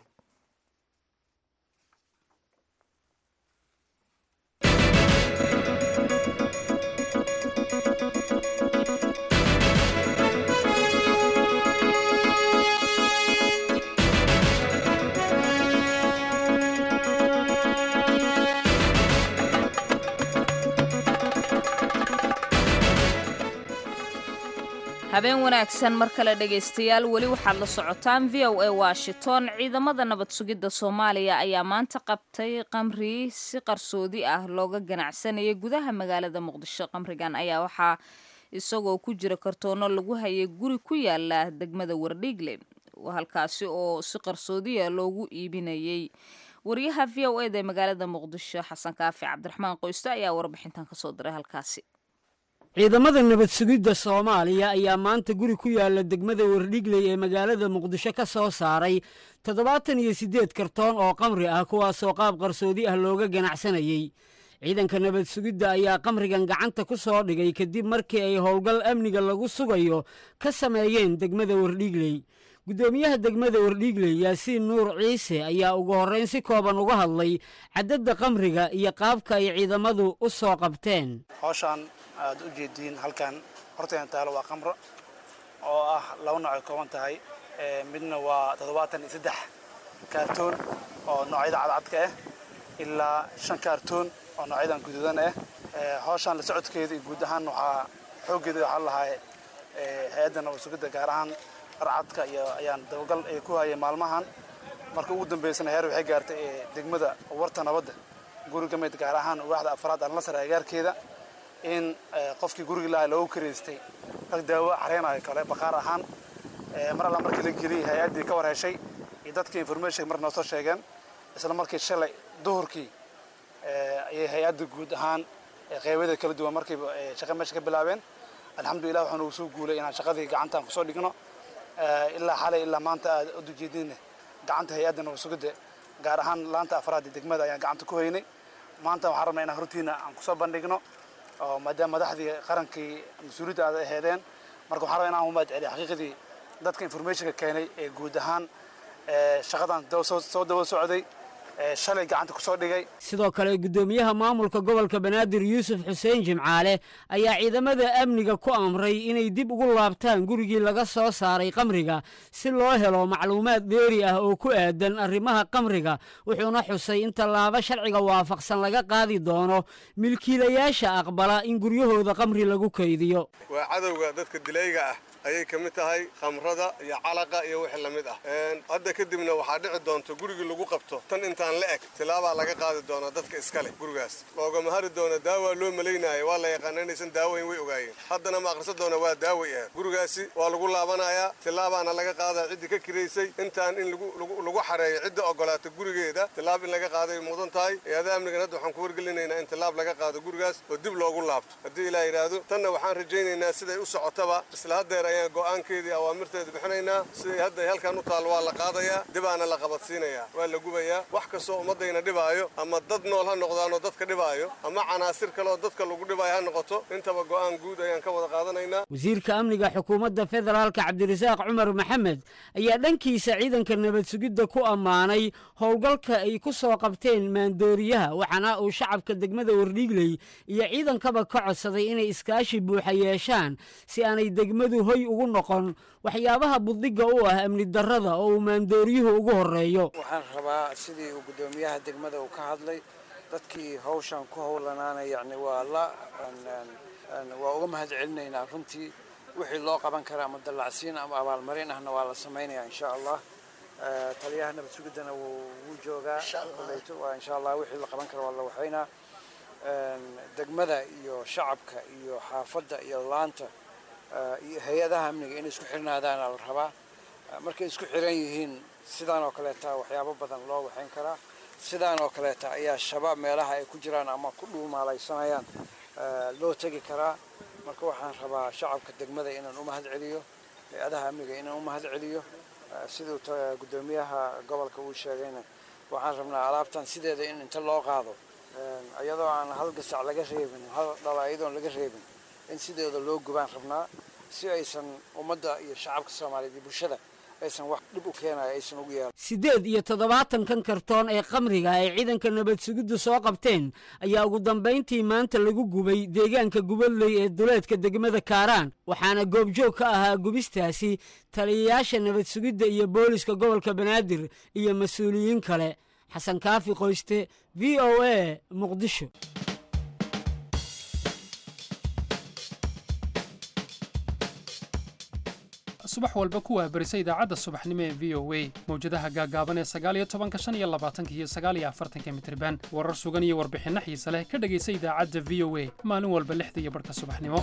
[SPEAKER 1] habeen wanaagsan mar kale dhegaystayaal weli waxaad la socotaan v o a washington. ciidamada nabad sugidda soomaaliya ayaa maanta qabtay qamri si qarsoodi ah looga ganacsanayay gudaha magaalada muqdisho. qamrigan ayaa waxaa isagoo ku jira kartoono lagu hayay guri ku yaala degmada wardhiigle halkaasi oo si qarsoodiya loogu iibinayay. wariyaha v o eda ee magaalada muqdisho xasan kaafi cabdiraxmaan qoyste ayaa warbixintan kasoo diray halkaasi.
[SPEAKER 12] ciidamada nabad sugidda soomaaliya ayaa maanta guri ku yaala degmada wardhigley ee magaalada muqdisho ka soo saaray toddobaatan iyo siddeed kartoon oo qamri ah kuwaasoo qaab qarsoodi ah looga ganacsanayey. ciidanka nabad sugidda ayaa qamrigan gacanta ku soo dhigay kadib markii ay howlgal amniga lagu sugayo ka sameeyeen degmada wardhigley. guddoomiyaha degmada wardhiigley yaasiin nuur ciise ayaa ugu horrayn si kooban uga hadlay cadadda qamriga iyo qaabka ay ciidamadu u soo qabteen.
[SPEAKER 13] hawshaan aad u jeediin halkan horteena taalo waa qamro oo ah laba nooc ay kooban tahay. midna waa toddobaatan iyo saddex kaartoon oo noocyada cadcadka ah ilaa shan kaartoon oo noocyadan guduudan ah. hawshaan la socodkeeda iyo guud ahaan waxaa xooggeeda waxaa lahaa hay-adda nabad sugidda gaar ahaan arcadka iyo ayaan dabagal ay ku hayay maalmahan. marka ugu dambeysana heer waxay gaartay degmada warta nabadda guriga mid gaar ahaan waaxda afraad alnasar agaarkeeda in qofkii guriga lahaa loogu kareystay rag daawo xareenayo kale baqaar ahaan. mar alla markii la geliyey hay-addii ka war heshay iyo dadkii information mar noo soo sheegeen isla markii shalay duhurkii ayay hay-adda guud ahaan qeybada kala duwan markiiba shaqo meesha ka bilaabeen. alxamdulillah waxaan ugu soo guulay inaan shaqadii gacantaan kusoo dhigno ilaa xalay ilaa maanta aad u jeedin gacanta hay-adda nabad sugidda gaar ahaan laanta afraad ee degmada ayaan gacanta ku haynay. maanta waxaan rabnaa inaan hortiina aan kusoo bandhigno oo maadaama madaxdii qarankii mas-uuliyadda aad aheedeen. marka waxaan rabaa inaan u mahad celiyo xaqiiqdii dadka informationka keenay ee guud ahaan shaqadan soo daba socday shalay gacanta ku soo dhigay.
[SPEAKER 12] sidoo kale gudoomiyaha maamulka gobolka banaadir yuusuf xuseen jimcaale ayaa ciidamada amniga ku amray inay dib ugu laabtaan gurigii laga soo saaray qamriga si loo helo macluumaad dheeri ah oo ku aadan arrimaha qamriga wuxuuna xusay in tallaabo sharciga waafaqsan laga qaadi doono milkiilayaasha aqbala in guryahooda qamri lagu kaydiyo.
[SPEAKER 14] waa cadowga dadka dilayga ah ayay ka mid tahay khamrada iyo calaqa iyo wixii la mid ah hadda kadibna waxaa dhici doonta gurigii lagu qabto tan intaan la eg tilaabaa laga qaadi doona dadka iskale gurigaas loogama hari doona daawa loo malaynayo waa la yaqaana inaysan daawayn way ogaayeen haddana ma akhrisan doona waa daaway ah gurigaasi waa lagu laabanayaa tilaabaana laga qaadaa ciddii ka kiraysay intaan in lagu lagu xareeyo cidda ogolaata gurigeeda tilaab in laga qaaday mudan tahay eedaha amnigan hadda waxaan ku wargelinaynaa in tilaab laga qaado gurigaas oo dib loogu laabto haddii ilaa yidhaahdo tanna waxaan rajaynaynaa siday u socotaba isla haddeer ayaan go'aankeedii awaamirteeda bixinaynaa siday hadda halkan u taal waa la qaadayaa dibaana la qabadsiinayaa waa la gubayaa wax kastoo ummadayna dhibaayo ama dad nool ha noqdaanoo dadka dhibaayo ama canaasir kale oo dadka lagu dhibaayo ha noqoto intaba go'aan guud ayaan ka wada qaadanaynaa.
[SPEAKER 12] wasiirka amniga xukuumadda federaalka cabdirasaaq cumar maxamed ayaa dhankiisa ciidanka nabad sugidda ku ammaanay howlgalka ay ku soo qabteen maandooriyaha waxaana uu shacabka degmada wardhiigley iyo ciidankaba ka codsaday inay iskaashi buuxa yeeshaan si aanay degmadu hoy ugu noqon waxyaabaha buddiga u ah amni darrada oo uu maandooriyuhu ugu horeeyo.
[SPEAKER 15] waxaan rabaa sidii uu gudoomiyaha degmada uu ka hadlay dadkii hawshan ku howlanaana yacni waa la waa uga mahad celinaynaa runtii wixii loo qaban karaa ama dallacsiin ama abaalmarin ahna waa la samaynayaa insha allah taliyaha nabad sugiddana wuu joogaa waa insha allah wixii la qaban kara waa la waxaynaa degmada iyo shacabka iyo xaafadda iyo laanta iyo hay-adaha amniga inay isku xirnaadaana la rabaa markay isku xiran yihiin sidaan oo kaleeta waxyaabo badan loo waxayn karaa sidaan oo kaleeta ayaa shabaab meelaha ay ku jiraan ama ku dhuumaalaysanayaan loo tegi karaa marka waxaan rabaa shacabka degmada inaan u mahad celiyo hay-adaha amniga inaan u mahad celiyo siduu gudoomiyaha gobolka uu sheegayna waxaan rabnaa alaabtan sideeda in inta loo qaado iyadoo aan hal gasac laga reebin hal dhala iyadoon laga reebin in sideeda loo gubaan rabnaa si aysan ummadda iyo shacabka soomaaliyeed iyo bulshada aysan wax dhib u keenaya aysan ugu yeelan.
[SPEAKER 12] siddeed iyo toddobaatankan kartoon ee qamriga ay ciidanka nabad sugiddu soo qabteen ayaa ugu dambayntii maanta lagu gubay deegaanka gubadley ee duleedka degmada kaaraan waxaana goobjoog ka ahaa gubistaasi taliyayaasha nabad sugidda iyo booliska gobolka banaadir iyo mas-uuliyiin kale. xasan kaafi qoyste v o a muqdisho.
[SPEAKER 5] subax walba ku waabarisa idaacadda subaxnimo ee v o a mawjadaha gaagaaban ee sagaal iyo tobanka shan iyo labaatanka iyo sagaal iyo afartanka mitirban warar sugan iyo warbixinno xiise leh ka dhegaysa idaacadda v o a maalin walba lixda iyo barhka subaxnimo.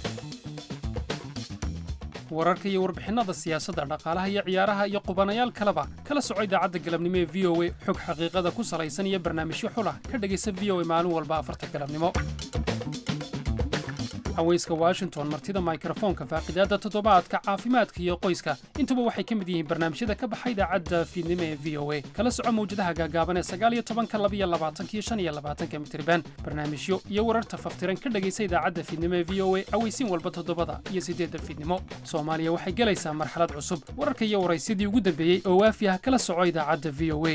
[SPEAKER 5] wararka iyo warbixinada siyaasadda dhaqaalaha iyo ciyaaraha iyo qubanayaal kaleba kala soco idaacadda galabnimo ee v o a xog xaqiiqada ku salaysan iyo barnaamijyo xulah ka dhegaysa v o a maalin walba afarta galabnimo. haweyska washington martida mikrofoonka faaqidaadda toddobaadka caafimaadka iyo qoyska intuba waxay ka mid yihiin barnaamijyada ka baxa idaacadda fiidnimo ee v o a kala soco mawjadaha gaagaaban ee sagaal iyo tobanka laba iyo labaatanka iyo shan iyo labaatanka mitirban barnaamijyo iyo wararta faftiran ka dhegaysa idaacadda fiidnimo ee v o a aweysiin walba toddobada iyo siddeedda fiidnimo. soomaaliya waxay gelaysaa marxalad cusub wararka iyo waraysidii ugu dambeeyey oo waafi ah kala soco idaacadda v o a.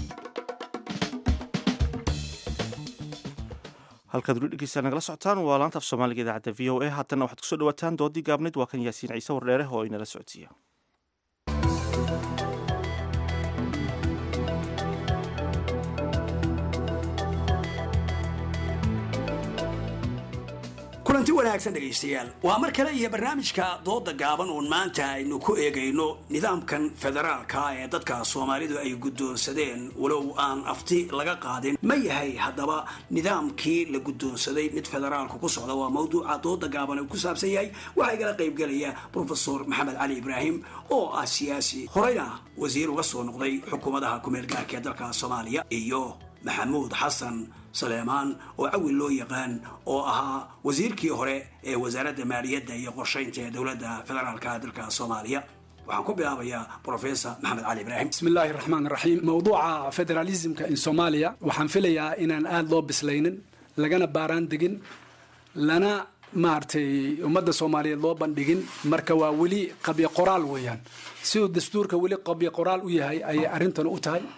[SPEAKER 2] halkaad weli dhegeysaa nagala socotaan waa laanta af soomaaliga idaacadda v o a haddana waxaad kusoo dhawaataan doodii gaabneyd waa kan yaasiin ciise wardheere oo inala socodsiiya.
[SPEAKER 16] kulanti wanaagsan dhegaystayaal waa mar kale iyo barnaamijka dooda gaaban uun maanta aynu ku eegayno nidaamkan federaalka ee dadka soomaalidu ay guddoonsadeen walow aan afti laga qaadin ma yahay haddaba nidaamkii la guddoonsaday mid federaalku ku socda waa mawduuca dooda gaaban uu ku saabsan yahay waxaa igala qaybgelaya profesor maxamed cali ibraahim oo ah siyaasi horeyna wasiir uga soo noqday xukuumadaha kumeel gaarka ee dalka soomaaliya iyo maxamuud xasan سليمان oo cawil loo yaqaan oo ahaa wasiirkii hore ee wasaaradda maaliyadda iyo qorsheynta dawladda federaalka dalka Soomaaliya waxaan ku bilaabayaa professor Maxamed Cali Ibrahim.
[SPEAKER 17] بسم الله الرحمن الرحيم موضوع فدراليزم كإن سوماليا waxaan filayaa inaan aad loo bislaynin lagana baaraan degin lana maartay ummadda Soomaaliyeed loo bandhigin marka waa wali qabyo qoraal weeyaan si uu dastuurka wali qabyo qoraal u yahay ay arintan u tahay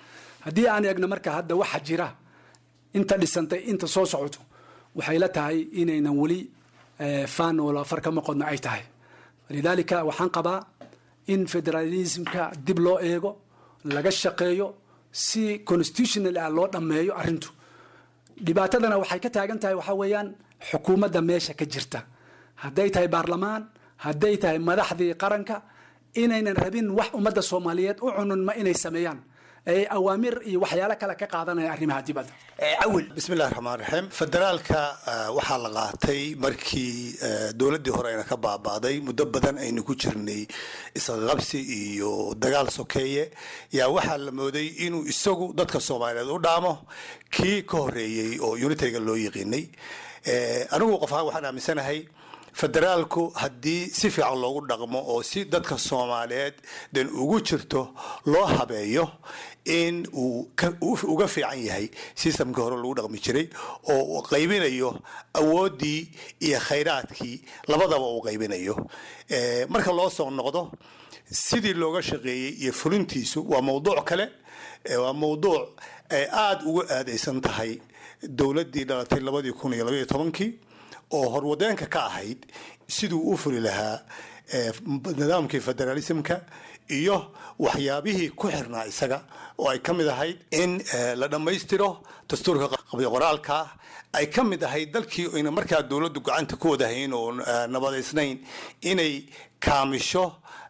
[SPEAKER 17] haddii aan eegno marka hadda waxa jira inta dhisantay inta soo socoto waxay la tahay inaynan weli faan wala farka maqodna ay tahay lidaalika waxaan qabaa in federalismka dib loo eego laga shaqeeyo si constitutional ah loo dhammeeyo arrintu dhibaatadana waxay ka taagan tahay waxaa weeyaan xukuumadda meesha ka jirta hadday tahay baarlamaan hadday tahay madaxdii qaranka inaynan rabin wax ummadda soomaaliyeed u cununma inay sameeyaan ay awaamir iyo waxyaalo kale ka qaadanaya arrimaha dibadda
[SPEAKER 18] cawil bismillahi raxmaan raxiim federaalka waxaa la qaatay markii dowladdii hore ayna ka baaba'day muddo badan aynu ku jirnay isqaqabsi iyo dagaal sokeeye yaa waxaa la mooday inuu isagu dadka soomaaliyeed u dhaamo kii ka horeeyey oo unitariga loo yiqiinay anigu qof ahaan waxaan aaminsanahay federaalku haddii si fiican loogu dhaqmo oo si dadka soomaaliyeed dan ugu jirto loo habeeyo in uu uga fiican yahay sistamkii hore lagu dhaqmi jiray oo uu qaybinayo awooddii iyo khayraadkii labadaba uu qaybinayo marka loo soo noqdo sidii looga shaqeeyey iyo fulintiisu waa mawduuc kale waa mawduuc ay aada uga aadaysan tahay dowladdii dhalatay labadii kun iyo labaiyo tobankii oo horwadeenka ka ahayd siduu u fuli lahaa nidaamkii federalismka iyo waxyaabihii ku xirnaa isaga oo ay ka mid ahayd in la dhammaystiro dastuurka qabyo qoraalka ay ka mid ahayd dalkii ayna markaa dowladdu gacanta ku wadahayn oo nabadaysnayn inay kaamisho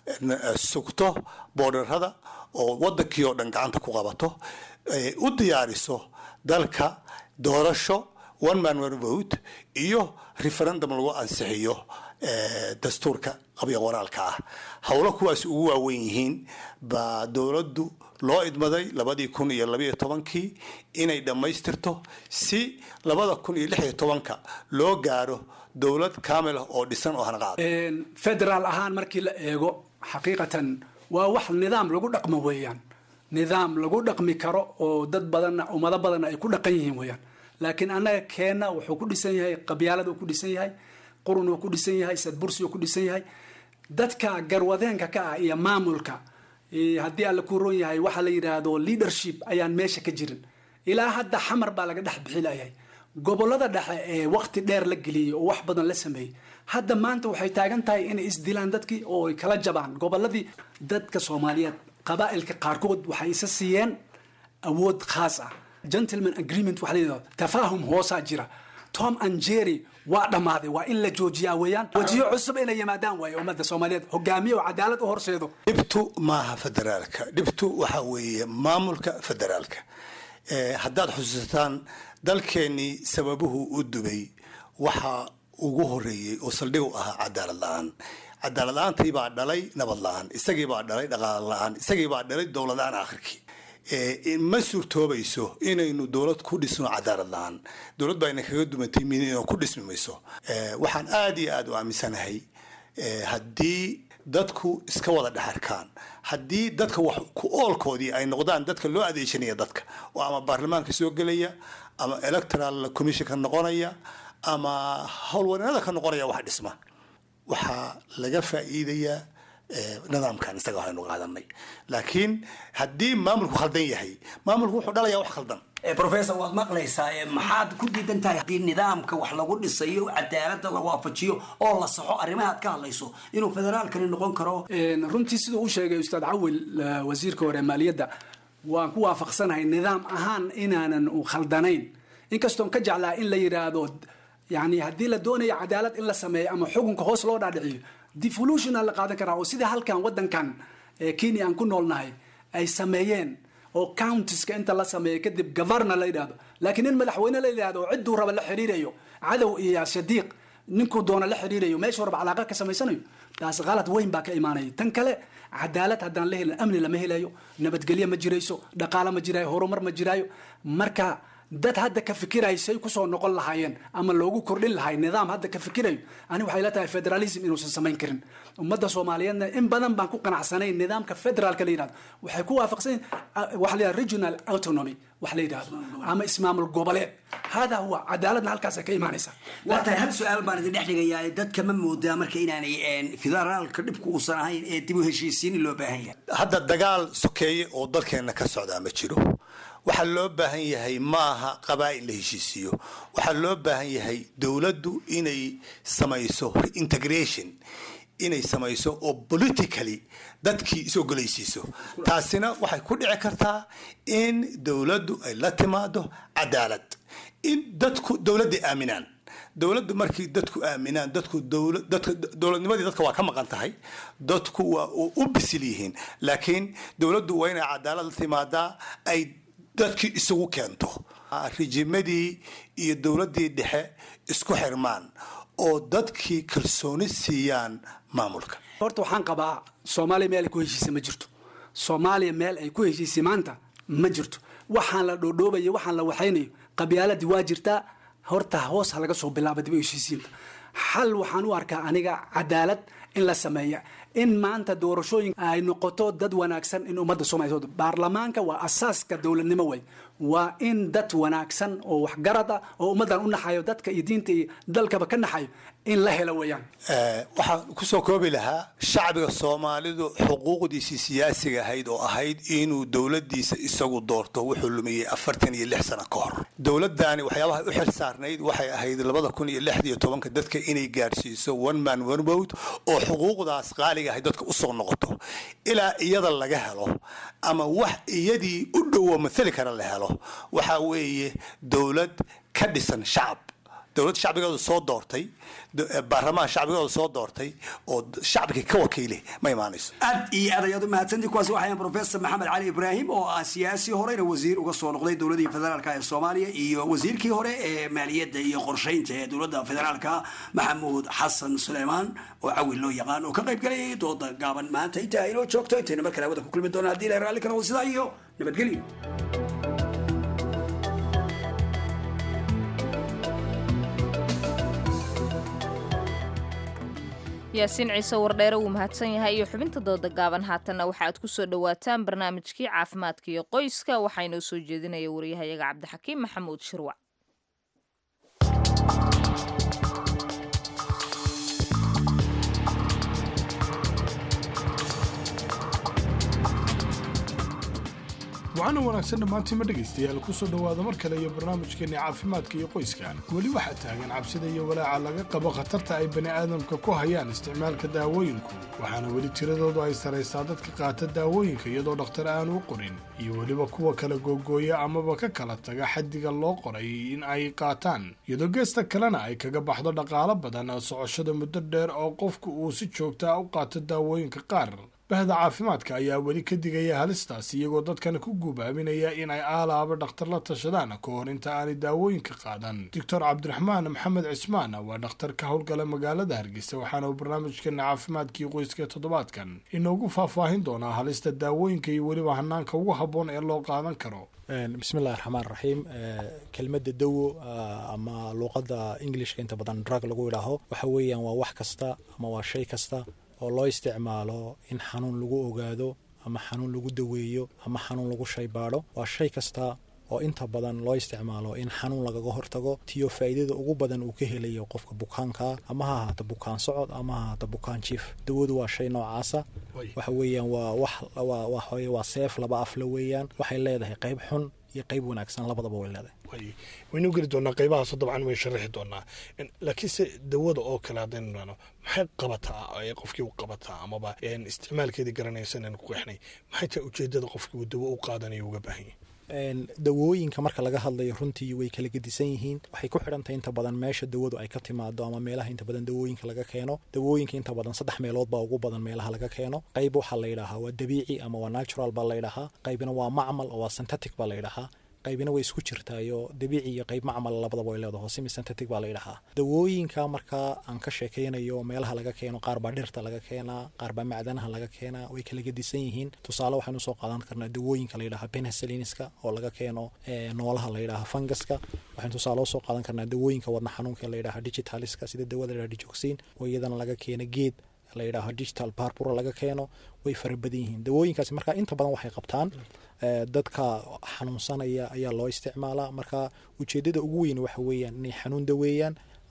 [SPEAKER 18] sugto boodharada oo wadankii oo dhan gacanta ku qabato u diyaariso dalka doorasho one man one vote iyo referendum lagu ansixiyo dastuurka qabyo qoraalka ah howlo kuwaas ugu waaweyn yihiin baa dowladdu loo idmaday labadii kun iyo labaiyo tobankii inay dhammaystirto si labada kun iyo lix iyo tobanka loo gaaro dowlad kaamil ah oo dhisan oo hanaqaad
[SPEAKER 17] federaal ahaan markii la eego xaqiiqatan waa wax nidaam lagu dhaqmo weeyaan nidaam lagu dhaqmi karo oo dad badanna ummado badanna ay ku dhaqan yihiin weeyaan laakiin annaga keenna wuxuu ku dhisan yahay qabyaalad uu ku dhisan yahay qurun uu ku dhisan yahay sadbursi uu ku dhisan yahay dadka garwadeenka ka ah iyo maamulka haddii alla ku roon yahay waxaa la yidhaahdo leadership ayaan meesha ka jirin ilaa hadda xamar baa laga dhex bixilayahay gobollada dhexe ee waqti dheer la geliyey oo wax badan la sameeyey hadda maanta waxay taagan tahay inay isdilaan dadkii oo ay kala jabaan gobolladii dadka soomaaliyeed qabaa'ilka qaarkood waxay isa siiyeen awood khaas ah gentleman agreement waxa la yidhahdo tafaahum hoosaa jira tom and jerry waa dhammaaday waa in la joojiyaa weeyaan wajiyo cusub inay yimaadaan waaye ummadda soomaaliyeed hogaamiye oo cadaalad u horseedo
[SPEAKER 18] dhibtu maaha federaalka dhibtu waxa weeye maamulka federaalka haddaad xusuusataan dalkeennii sababuhu u dubay waxa ugu horeeyey oo saldhig u ahaa cadaalad la-aan cadaalad la-aantii baa dhalay nabad la-aan isagii baa dhalay dhaqaale la-aan isagii baa dhalay dowlad la-aan aakhirkii ma suurtoobayso inaynu dowlad ku dhisno cadaalad la-aan dowlad baa ina kaga dumantay mid inuu ku dhismi mayso waxaan aada iyo aada u aaminsanahay haddii dadku iska wada dhexarkaan haddii dadka wax ku oolkoodii ay noqdaan dadka loo adeegsanaya dadka oo ama baarlamaanka soo gelaya ama electoral commission ka noqonaya ama howlwareennada ka noqonaya wax dhisma waxaa laga faa'iidayaa nidaamkan isaga waxaynu qaadanay laakiin haddii maamulku khaldan yahay maamulku wuxuu dhalayaa wax khaldan
[SPEAKER 16] professor waad maqlaysaa maxaad ku diidan tahay haddii nidaamka wax lagu dhisayo cadaaladda la waafajiyo oo la saxo arrimahaad ka hadlayso inuu federaalkani noqon karo
[SPEAKER 17] runtii siduu u sheegay ustaad cawil wasiirka hore maaliyadda waan ku waafaqsanahay nidaam ahaan inaanan u khaldanayn inkastoon ka jeclaa in la yidhaahdo yani haddii la doonayo cadaalad in la sameeyo ama xukunka hoos loo dhaadhiciyo devolution la qaadan karaa oo sida halkan wadankan Kenya aan ku noolnahay ay sameeyeen oo countiska inta la sameeyo kadib governor la yiraahdo laakiin in madaxweyne la yiraahdo ciduu raba la xiriirayo cadow iyo sadiiq ninku doona la xiriirayo meesha raba calaaqa ka sameysanayo taas qalad weyn baa ka imaanay tan kale cadaalad haddaan la helin amni lama helayo nabadgelyo ma jirayso dhaqaale ma jirayo horumar ma jirayo marka dad hadda ka fikirayo say ku soo noqon lahaayeen ama loogu kordhin lahaay nidaam hadda ka fikirayo ani waxay la tahay federalism inuusan samayn karin ummadda Soomaaliyeedna in badan baan ku qanacsanayn nidaamka federaalka la yiraahdo waxay ku waafaqsan waxa la regional autonomy wax la yiraahdo ama ismaamul goboleed hada huwa cadaaladna halkaas ka imaanaysa
[SPEAKER 16] waata hal su'aal baan idin dhex dhigayaa dadka ma moodaa marka inaanay federaalka dhibku uusan ahayn ee dib u heshiisiin loo baahan yahay
[SPEAKER 18] hadda dagaal sokeeye oo dalkeena ka socda ma jiro waxaa loo baahan yahay maaha qabaa'il la heshiisiyo waxaa loo baahan yahay dowladdu inay samayso integration inay samayso oo politically dadkii is-ogolaysiiso taasina waxay ku dhici kartaa in dowladdu ay la timaado cadaalad in dadku dowladda aaminaan dowladdu markii dadku aaminaan dadku dowladnimadii dadka waa ka maqan tahay dadku waa u bisil yihiin laakiin dowladdu waa inay cadaalad la timaadaa ay dadkii isugu keento rijimadii iyo dowladdii dhexe isku xirmaan oo dadkii kalsooni siiyaan maamulka
[SPEAKER 17] horta waxaan qabaa soomaaliya meel ay ku heshiisay ma jirto soomaaliya meel ay ku heshiisay maanta ma jirto waxaan la dhoodhoobayo waxaan la waxaynayo qabyaaladii waa jirtaa horta hoos ha laga soo bilaaba dib u heshiisiinta xal waxaan u arkaa aniga cadaalad in la sameeya in maanta doorashooyin ay noqoto dad wanaagsan in ummadda soomaaliya baarlamaanka waa asaaska dowladnimo way waa in dad wanaagsan oo waxgarad ah oo ummaddan u naxayo dadka iyo diinta iyo dalkaba ka naxayo in la helo weeyaan
[SPEAKER 18] waxaan kusoo koobi lahaa shacbiga soomaalidu xuquuqdiisii siyaasiga ahayd oo ahayd inuu dowladdiisa isagu doorto wuxuu lumiyey afartan iyo lix sano ka hor dowladdaani waxyaabaha u xil saarnayd waxay ahayd labada kun iyo lix iyo tobanka dadka inay gaarsiiso one man one vote oo xuquuqdaas qaaliga ahayd dadka usoo noqoto ilaa iyada laga helo ama wax iyadii u dhowo mathali kara la helo waxaa weeye dowlad ka dhisan shacab dowlad shacbigooda soo doortay baarlamaha shacbigooda soo doortay oo shacbigii ka wakiilay ma imaanayso
[SPEAKER 16] aad iyo aad ayaad u mahadsantii kuwaasi waxayan professor maxamed cali ibraahim oo ah siyaasi horeyna wasiir uga soo noqday dowladii federaalka ee soomaaliya iyo wasiirkii hore ee maaliyadda iyo qorsheynta ee dowladda federaalka maxamuud xasan suleymaan oo cawil loo yaqaan oo ka qayb galayay dooda gaaban maanta intaa inoo joogto intayna mar kale wada ku kulmi doona haddii la raalli ka noqdo sidaa iyo nabadgelyo
[SPEAKER 1] yaasiin ciise wardheere wuu mahadsan yahay iyo xubinta dooda gaaban haatanna waxa aad ku soo dhowaataan barnaamijkii caafimaadka iyo qoyska waxaa inoo soo jeedinaya wariyahayaga cabdixakiim maxamuud shirwac
[SPEAKER 19] waxaana wanaagsan dhammaantiima dhegaystayaal ku soo dhowaada mar kale iyo barnaamijkeenni caafimaadka iyo qoyska weli waxaa taagan cabsida iyo walaaca laga qabo khatarta ay bani'aadamka ku hayaan isticmaalka daawooyinku waxaana weli tiradoodu ay saraysaa dadka qaata daawooyinka iyadoo dhakhtar aanu u qorin iyo weliba kuwa kala googooya amaba ka kala taga xaddiga loo qoray in ay qaataan iyadoo geesta kalena ay kaga baxdo dhaqaalo badan socoshada muddo dheer oo qofku uu si joogtaa u qaato daawooyinka qaar bahda caafimaadka ayaa weli ka digaya halistaas iyagoo dadkana ku guubaaminaya in ay aalaaba dhakhtar la tashadaan ka hor inta aanay daawooyinka qaadan doctor cabdiraxmaan maxamed cismaan waa dhakhtar ka howlgala magaalada hargeysa waxaana uu barnaamijkeena caafimaadkii qoyska toddobaadkan inoogu faahfaahin doonaa halista daawooyinka iyo weliba hanaanka ugu habboon ee loo qaadan karo
[SPEAKER 20] bismillahi raxmaan raxiim kelmadda dawo ama luuqadda englishka inta badan drug lagu idhaaho waxa weeyaan waa wax kasta ama waa shay kasta oo loo isticmaalo in xanuun lagu ogaado ama xanuun lagu daweeyo ama xanuun lagu shaybaadho waa shay kasta oo inta badan loo isticmaalo in xanuun lagaga hortago tiyo faa'iidada ugu badan uu ka helayo qofka bukaankaa ama ha ahaato bukaan socod ama ha ahaato bukaan jiif dawadu waa shay noocaasa waxa weeyaan waa wax waa waa seef laba afla weeyaan waxay leedahay qayb xun iyo qayb wanaagsan labadaba way leedahay
[SPEAKER 19] waynu geli doonaa qaybahaasoo dabcan way sharaxi doonaa laakiinse dawada oo kale haddaynu dhahno maxay qabataa ee qofkii u qabataa amaba isticmaalkeedii garanaysan aan ku qeexnay maxay tahay ujeedada qofkii uu dawo u qaadanayo uga baahan yahay
[SPEAKER 20] dawooyinka marka laga hadlayo runtii way kala gedisan yihiin waxay ku xidhantahay inta badan meesha dawadu ay ka timaado ama meelaha inta badan dawooyinka laga keeno dawooyinka inta badan saddex meelood baa ugu badan meelaha laga keeno qayb waxaa la yidhaahaa waa dabiici ama waa natural baa la yidhaahaa qaybna waa macmal oo waa synthetic baa la yidhaahaa qaybina way isku jirtaayo dabiici iyo qayb macmal labadaba way leedahay semi synthetic baa la yidhahaa dawooyinka markaa aan ka sheekaynayo meelaha laga keeno qaar baa dhirta laga keenaa qaar baa macdanaha laga keenaa way kala gedisan yihiin tusaale waxaynu soo qaadan karnaa dawooyinka la yidhaha penicillinska oo laga keeno noolaha la yidhaha funguska waxaynu tusaale usoo qaadan karnaa dawooyinka wadna xanuunka la yidhaha digitaliska sida dawada la yidhaha digoxin oo iyadana laga keeno geed la yidhaaho digital barbura laga keeno way fara badan yihiin dawooyinkaasi markaa inta badan waxay qabtaan dadka xanuunsanaya ayaa loo isticmaalaa marka ujeedada ugu weyn waxa weeyaan inay xanuun daweeyaan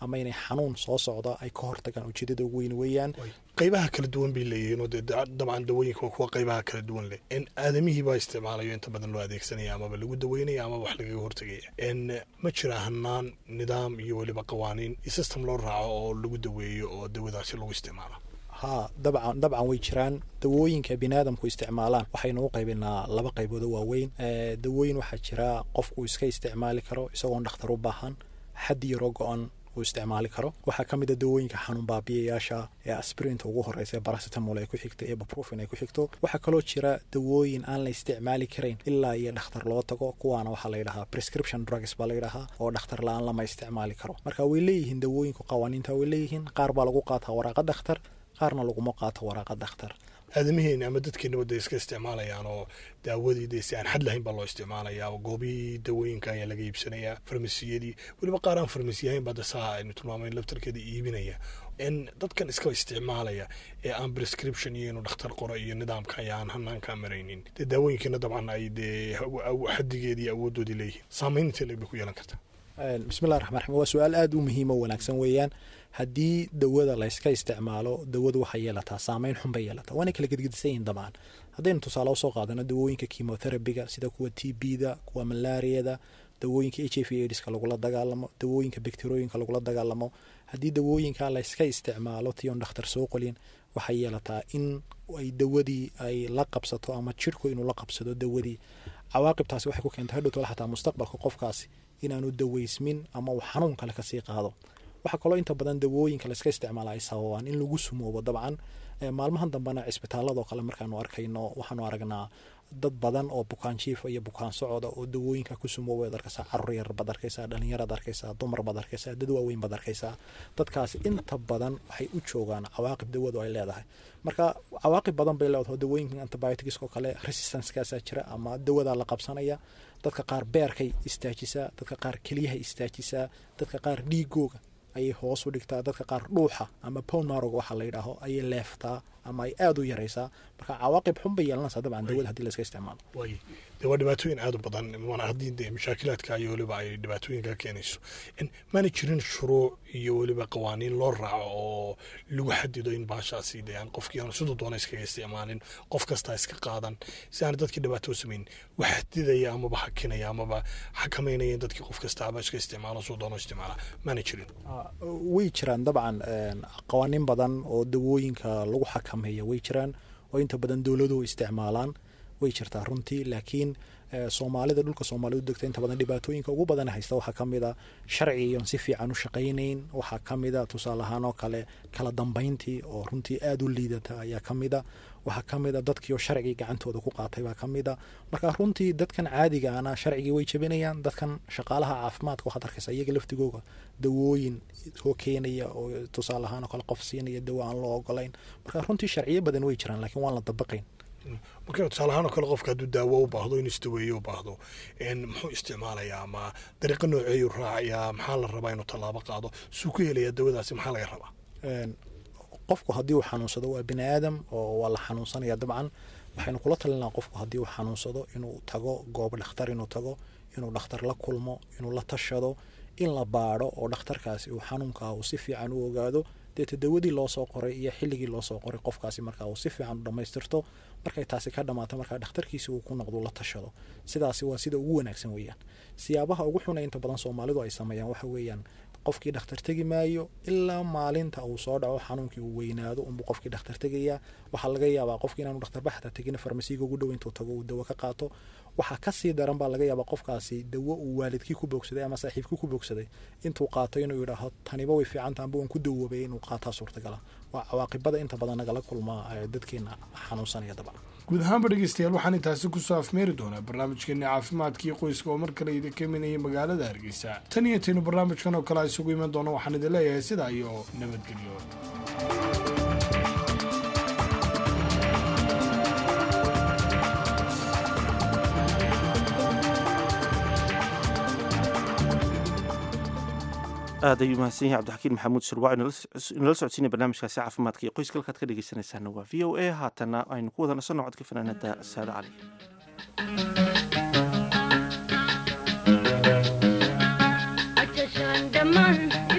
[SPEAKER 20] ama inay xanuun soo socda ay ka hortagaan ujeedada ugu weyn weeyaan.
[SPEAKER 19] qaybaha kala duwan bay leeyihiin oo dee da- dabcan dawooyinka waa kuwa qaybaha kala duwan leh in aadamihii baa isticmaalayo inta badan loo adeegsanaya amaba lagu daweynaya ama wax lagaga hortagaya n ma jira hanaan nidaam iyo weliba qawaaniin iyo system loo raaco oo lagu daweeyo oo dawadaasi lagu isticmaalo.
[SPEAKER 20] ها dabcan dabcan way jiraan dawooyinka biniaadamku isticmaalaan waxaynu u qaybinaa laba qaybood oo waaweyn. Ee, dawooyin waxaa jira qofku iska isticmaali karo isagoon dhakhtar u baahan xad yaro go-an uu isticmaali karo. waxaa ka mid a dawooyinka xanuun baabiyayaasha ee aspirinta ugu horeysa ee paracetamol ay ku xigto ee ibuprofen ay ku xigto. waxaa kaloo jira dawooyin aan la isticmaali karayn ilaa iyo dhakhtar loo tago, kuwaana waxaa la yidhahaa prescription drugs baa la yidhahaa oo dhakhtar la-aan lama isticmaali karo. marka way leeyihiin dawooyinku qawaaniinta way leeyihiin, qaar baa lagu qaataa waraaqa dhakhtar, qaarna laguma qaato waraaqa dhakhtar.
[SPEAKER 19] aadamihiina ama dadkeena wadda iska isticmaalayaan oo daawadii dee si aan xad lahayn baa loo isticmaalayaa oo goobihii dawooyinka ayaa laga iibsanayaa farmasiyadii weliba qaar aan farmasiyahayn baa dasaa aynu tilmaamayn laftarkeeda iibinaya in dadkan iska isticmaalaya ee aan prescription iyo inuu dhakhtar qoro iyo nidaamka ayaan hanaankaa maraynin dee daawooyinkiina dabcan ay dee xadigeedii awooddoodii leeyihiin saamaynta leeg bay ku yeelan kartaa.
[SPEAKER 20] bismillahi raxmaan raxiim waa su-aal aada u muhiim oo wanaagsan weeyaan. haddii dawada layska isticmaalo dawadu waxay yeelataa saameyn xun bay yeelataa, waana kala gedgedisan yihiin dabcan. haddaynu tusaale usoo qaadano dawooyinka chemotherapyga sida kuwa t b-da, kuwa malaariyada, dawooyinka h i v aidska lagula dagaalamo, dawooyinka bakteriyooyinka lagula dagaalamo, haddii dawooyinka layska isticmaalo tion dhakhtar soo qolin waxay yeelataa in ay dawadii ay la qabsato ama jidhku inuu la qabsado dawadii. cawaaqibtaasi waxay ku keentay hadhowtala xataa mustaqbalka qofkaasi inaanu daweysmin ama uu xanuun kale kasii qaado. waxaa kaloo inta badan dawooyinka layska isticmaala ay sababaan in lagu sumoobo. dabcan maalmahan dambena cisbitaaladoo kale markaanu arkayno waxaanu aragnaa dad badan oo bukaan jiifa iyo bukaan socoda oo dawooyinka ku sumooba ad arkaysaa, carruur yar baad arkaysaa, dhalinyaraad arkaysaa, dumar baad arkaysaa, dad waaweyn baad arkaysaa. dadkaasi inta badan waxay u joogaan cawaaqib dawadu ay leedahay. marka cawaaqib badan bay leedahay. dawooyinka antibiotics oo kale resistancekaasaa jira ama dawadaa la qabsanaya. dadka qaar beerkay istaajisaa, dadka qaar keliyaha istaajisaa, dadka qaar dhiigooga ayay hoos u dhigtaa, dadka qaar dhuuxa ama bone marrow waxa la yidhaaho ayay leeftaa ama ay aada u yaraysaa. marka cawaaqib xun bay yeelanaysaa dabcan dawada haddii layska isticmaalo.
[SPEAKER 19] way dee waa dhibaatooyin aada u badan mana haddii dee mashaakilaadka iyo weliba ay dhibaatooyinka keenayso in maana jirin shuruuc iyo weliba qawaaniin loo raaco oo lagu xadido in baashaasi dee aan qofkii aan siduu doona iskaga isticmaalin, qof kastaa iska qaadan si aan dadkii dhibaato samayn wax xadidaya amaba hakinaya amaba xakameynaya in dadkii qof kastaaba iska isticmaalo siduu doona isticmaala maana jirin.
[SPEAKER 20] way jiraan dabcan qawaaniin badan oo dawooyinka lagu xakameeya way jiraan oo inta badan dowladuhu isticmaalaan way jirtaa runtii. laakiin soomaalida dhulka soomaalidu degta inta badan dhibaatooyinka ugu badan haysta waxaa ka mid a sharci iyoon si fiican u shaqaynayn. waxaa ka mid a tusaale ahaan oo kale kala dambayntii oo runtii aada u liidata ayaa ka mid a. waxaa ka mid a dadkii oo sharcigii gacantooda ku qaatay baa ka mid a. marka runtii dadkan caadiga ana sharcigii way jabinayaan. dadkan shaqaalaha caafimaadka waxaad arkaysa iyaga laftigooga dawooyin soo keenaya oo tusaale ahaan oo kale qof siinaya dawo aan loo ogolayn. marka runtii sharciyo badan way jiraan laakiin waan la dabaqayn.
[SPEAKER 19] marka tusaale ahaan oo kale qofka hadduu daawo u baahdo inuu isdaweeyo u baahdo muxuu isticmaalayaa ama dariiqo nooceeyuu raacayaa, maxaa la rabaa inuu tallaabo qaado, suu ku helayaa dawadaasi, maxaa laga rabaa?
[SPEAKER 20] qofku haddii uu xanuunsado waa bini aadam oo waa la xanuunsanaya dabcan. waxaynu kula talinaa qofku haddii uu xanuunsado inuu tago goob dhakhtar, inuu tago inuu dhakhtar la kulmo, inuu la tashado, in la baadho oo dhakhtarkaasi uu xanuunkaa uu si fiican u ogaado. deeta dawadii loo soo qoray iyo xilligii loo soo qoray qofkaasi markaa uu si fiican u dhammaystirto. markay taasi ka dhammaato markaa dhakhtarkiisi uu ku noqdo la tashado. sidaasi waa sida ugu wanaagsan weeyaan. siyaabaha ugu xuna inta badan soomaalidu ay sameeyaan waxa weeyaan qofkii dhakhtar tegi maayo ilaa maalinta uu soo dhaco xanuunkii uu weynaado unbuu qofkii dhakhtar tegayaa. waxaa laga yaabaa qofkii inaanu dhakhtar baxda tegin farmasiga ugu dhow intuu tago uu dawo ka qaato. waxaa kasii daran baa laga yaabaa qofkaasi dawo uu waalidkii ku boogsaday ama saaxiibkii ku boogsaday intuu qaato inuu yidhaaho taniba way fiicantaha amba waan ku dawoobay inuu qaataa suurtagala. waa cawaaqibada inta badan nagala kulmaa dadkeena xanuunsanaya dabcan.
[SPEAKER 19] guud ahaanba dhegeystayaal waxaan intaasi kusoo afmeeri doonaa barnaamijkeeni caafimaadkii qoyska oo mar kale idinka imanayay magaalada Hargeysa. tan iyo intaynu barnaamijkan oo kale isugu iman doono waxaan idin leeyahay sidaa iyo nabadgelyo.
[SPEAKER 2] aad ayuu mahadsan yahay cabdixakiin maxamuud surwaac inala socodsiinaya barnaamijkaasi caafimaadka iyo qoyska halkaad ka dhegeysanaysaana waa v o a. haatana aynu ku wada nasanno codka fanaanada saada cali.
[SPEAKER 11] Ajashan daman ibtada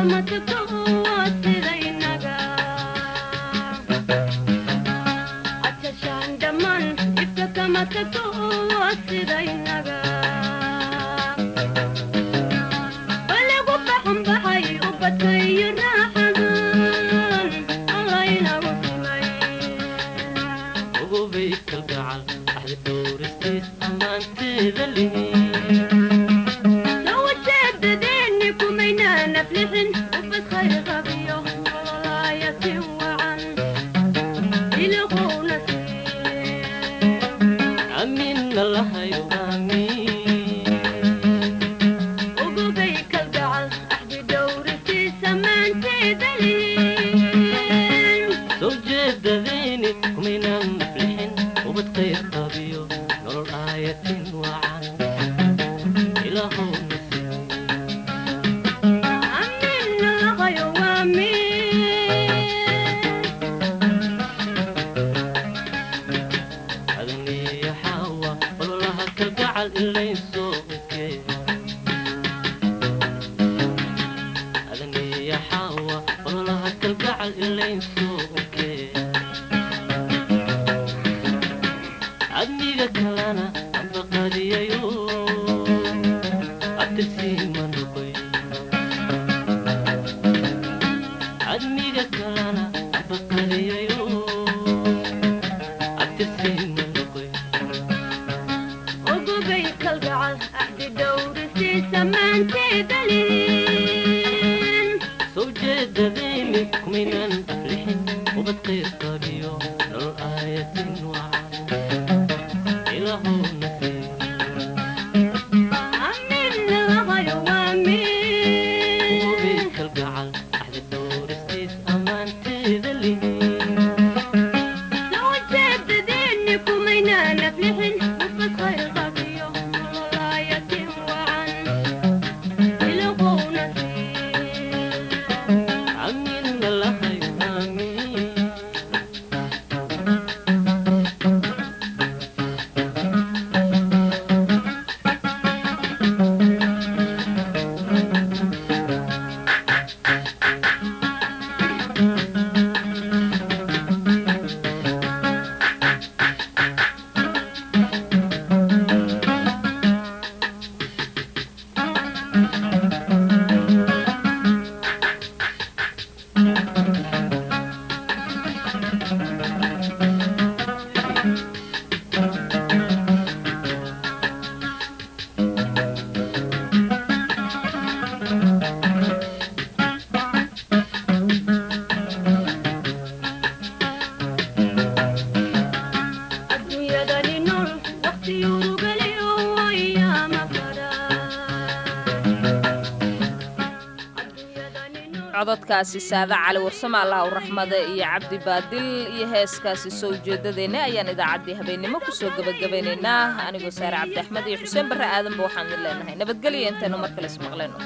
[SPEAKER 1] cododkaasi saada cali warsame allah u raxmada iyo cabdi baadil iyo heeskaasi soo ujeedadeena ayaan idaacaddii habeennimo kusoo gebagabaynaynaa anigoo saare cabdi axmed iyo xuseen barre aadanba waxaan idin leenahay nabadgelyo intaynu mar kale ismaqleno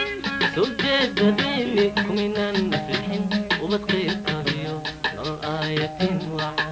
[SPEAKER 21] ubad qeyb qabiyo nolol ay
[SPEAKER 11] yaqiin wacan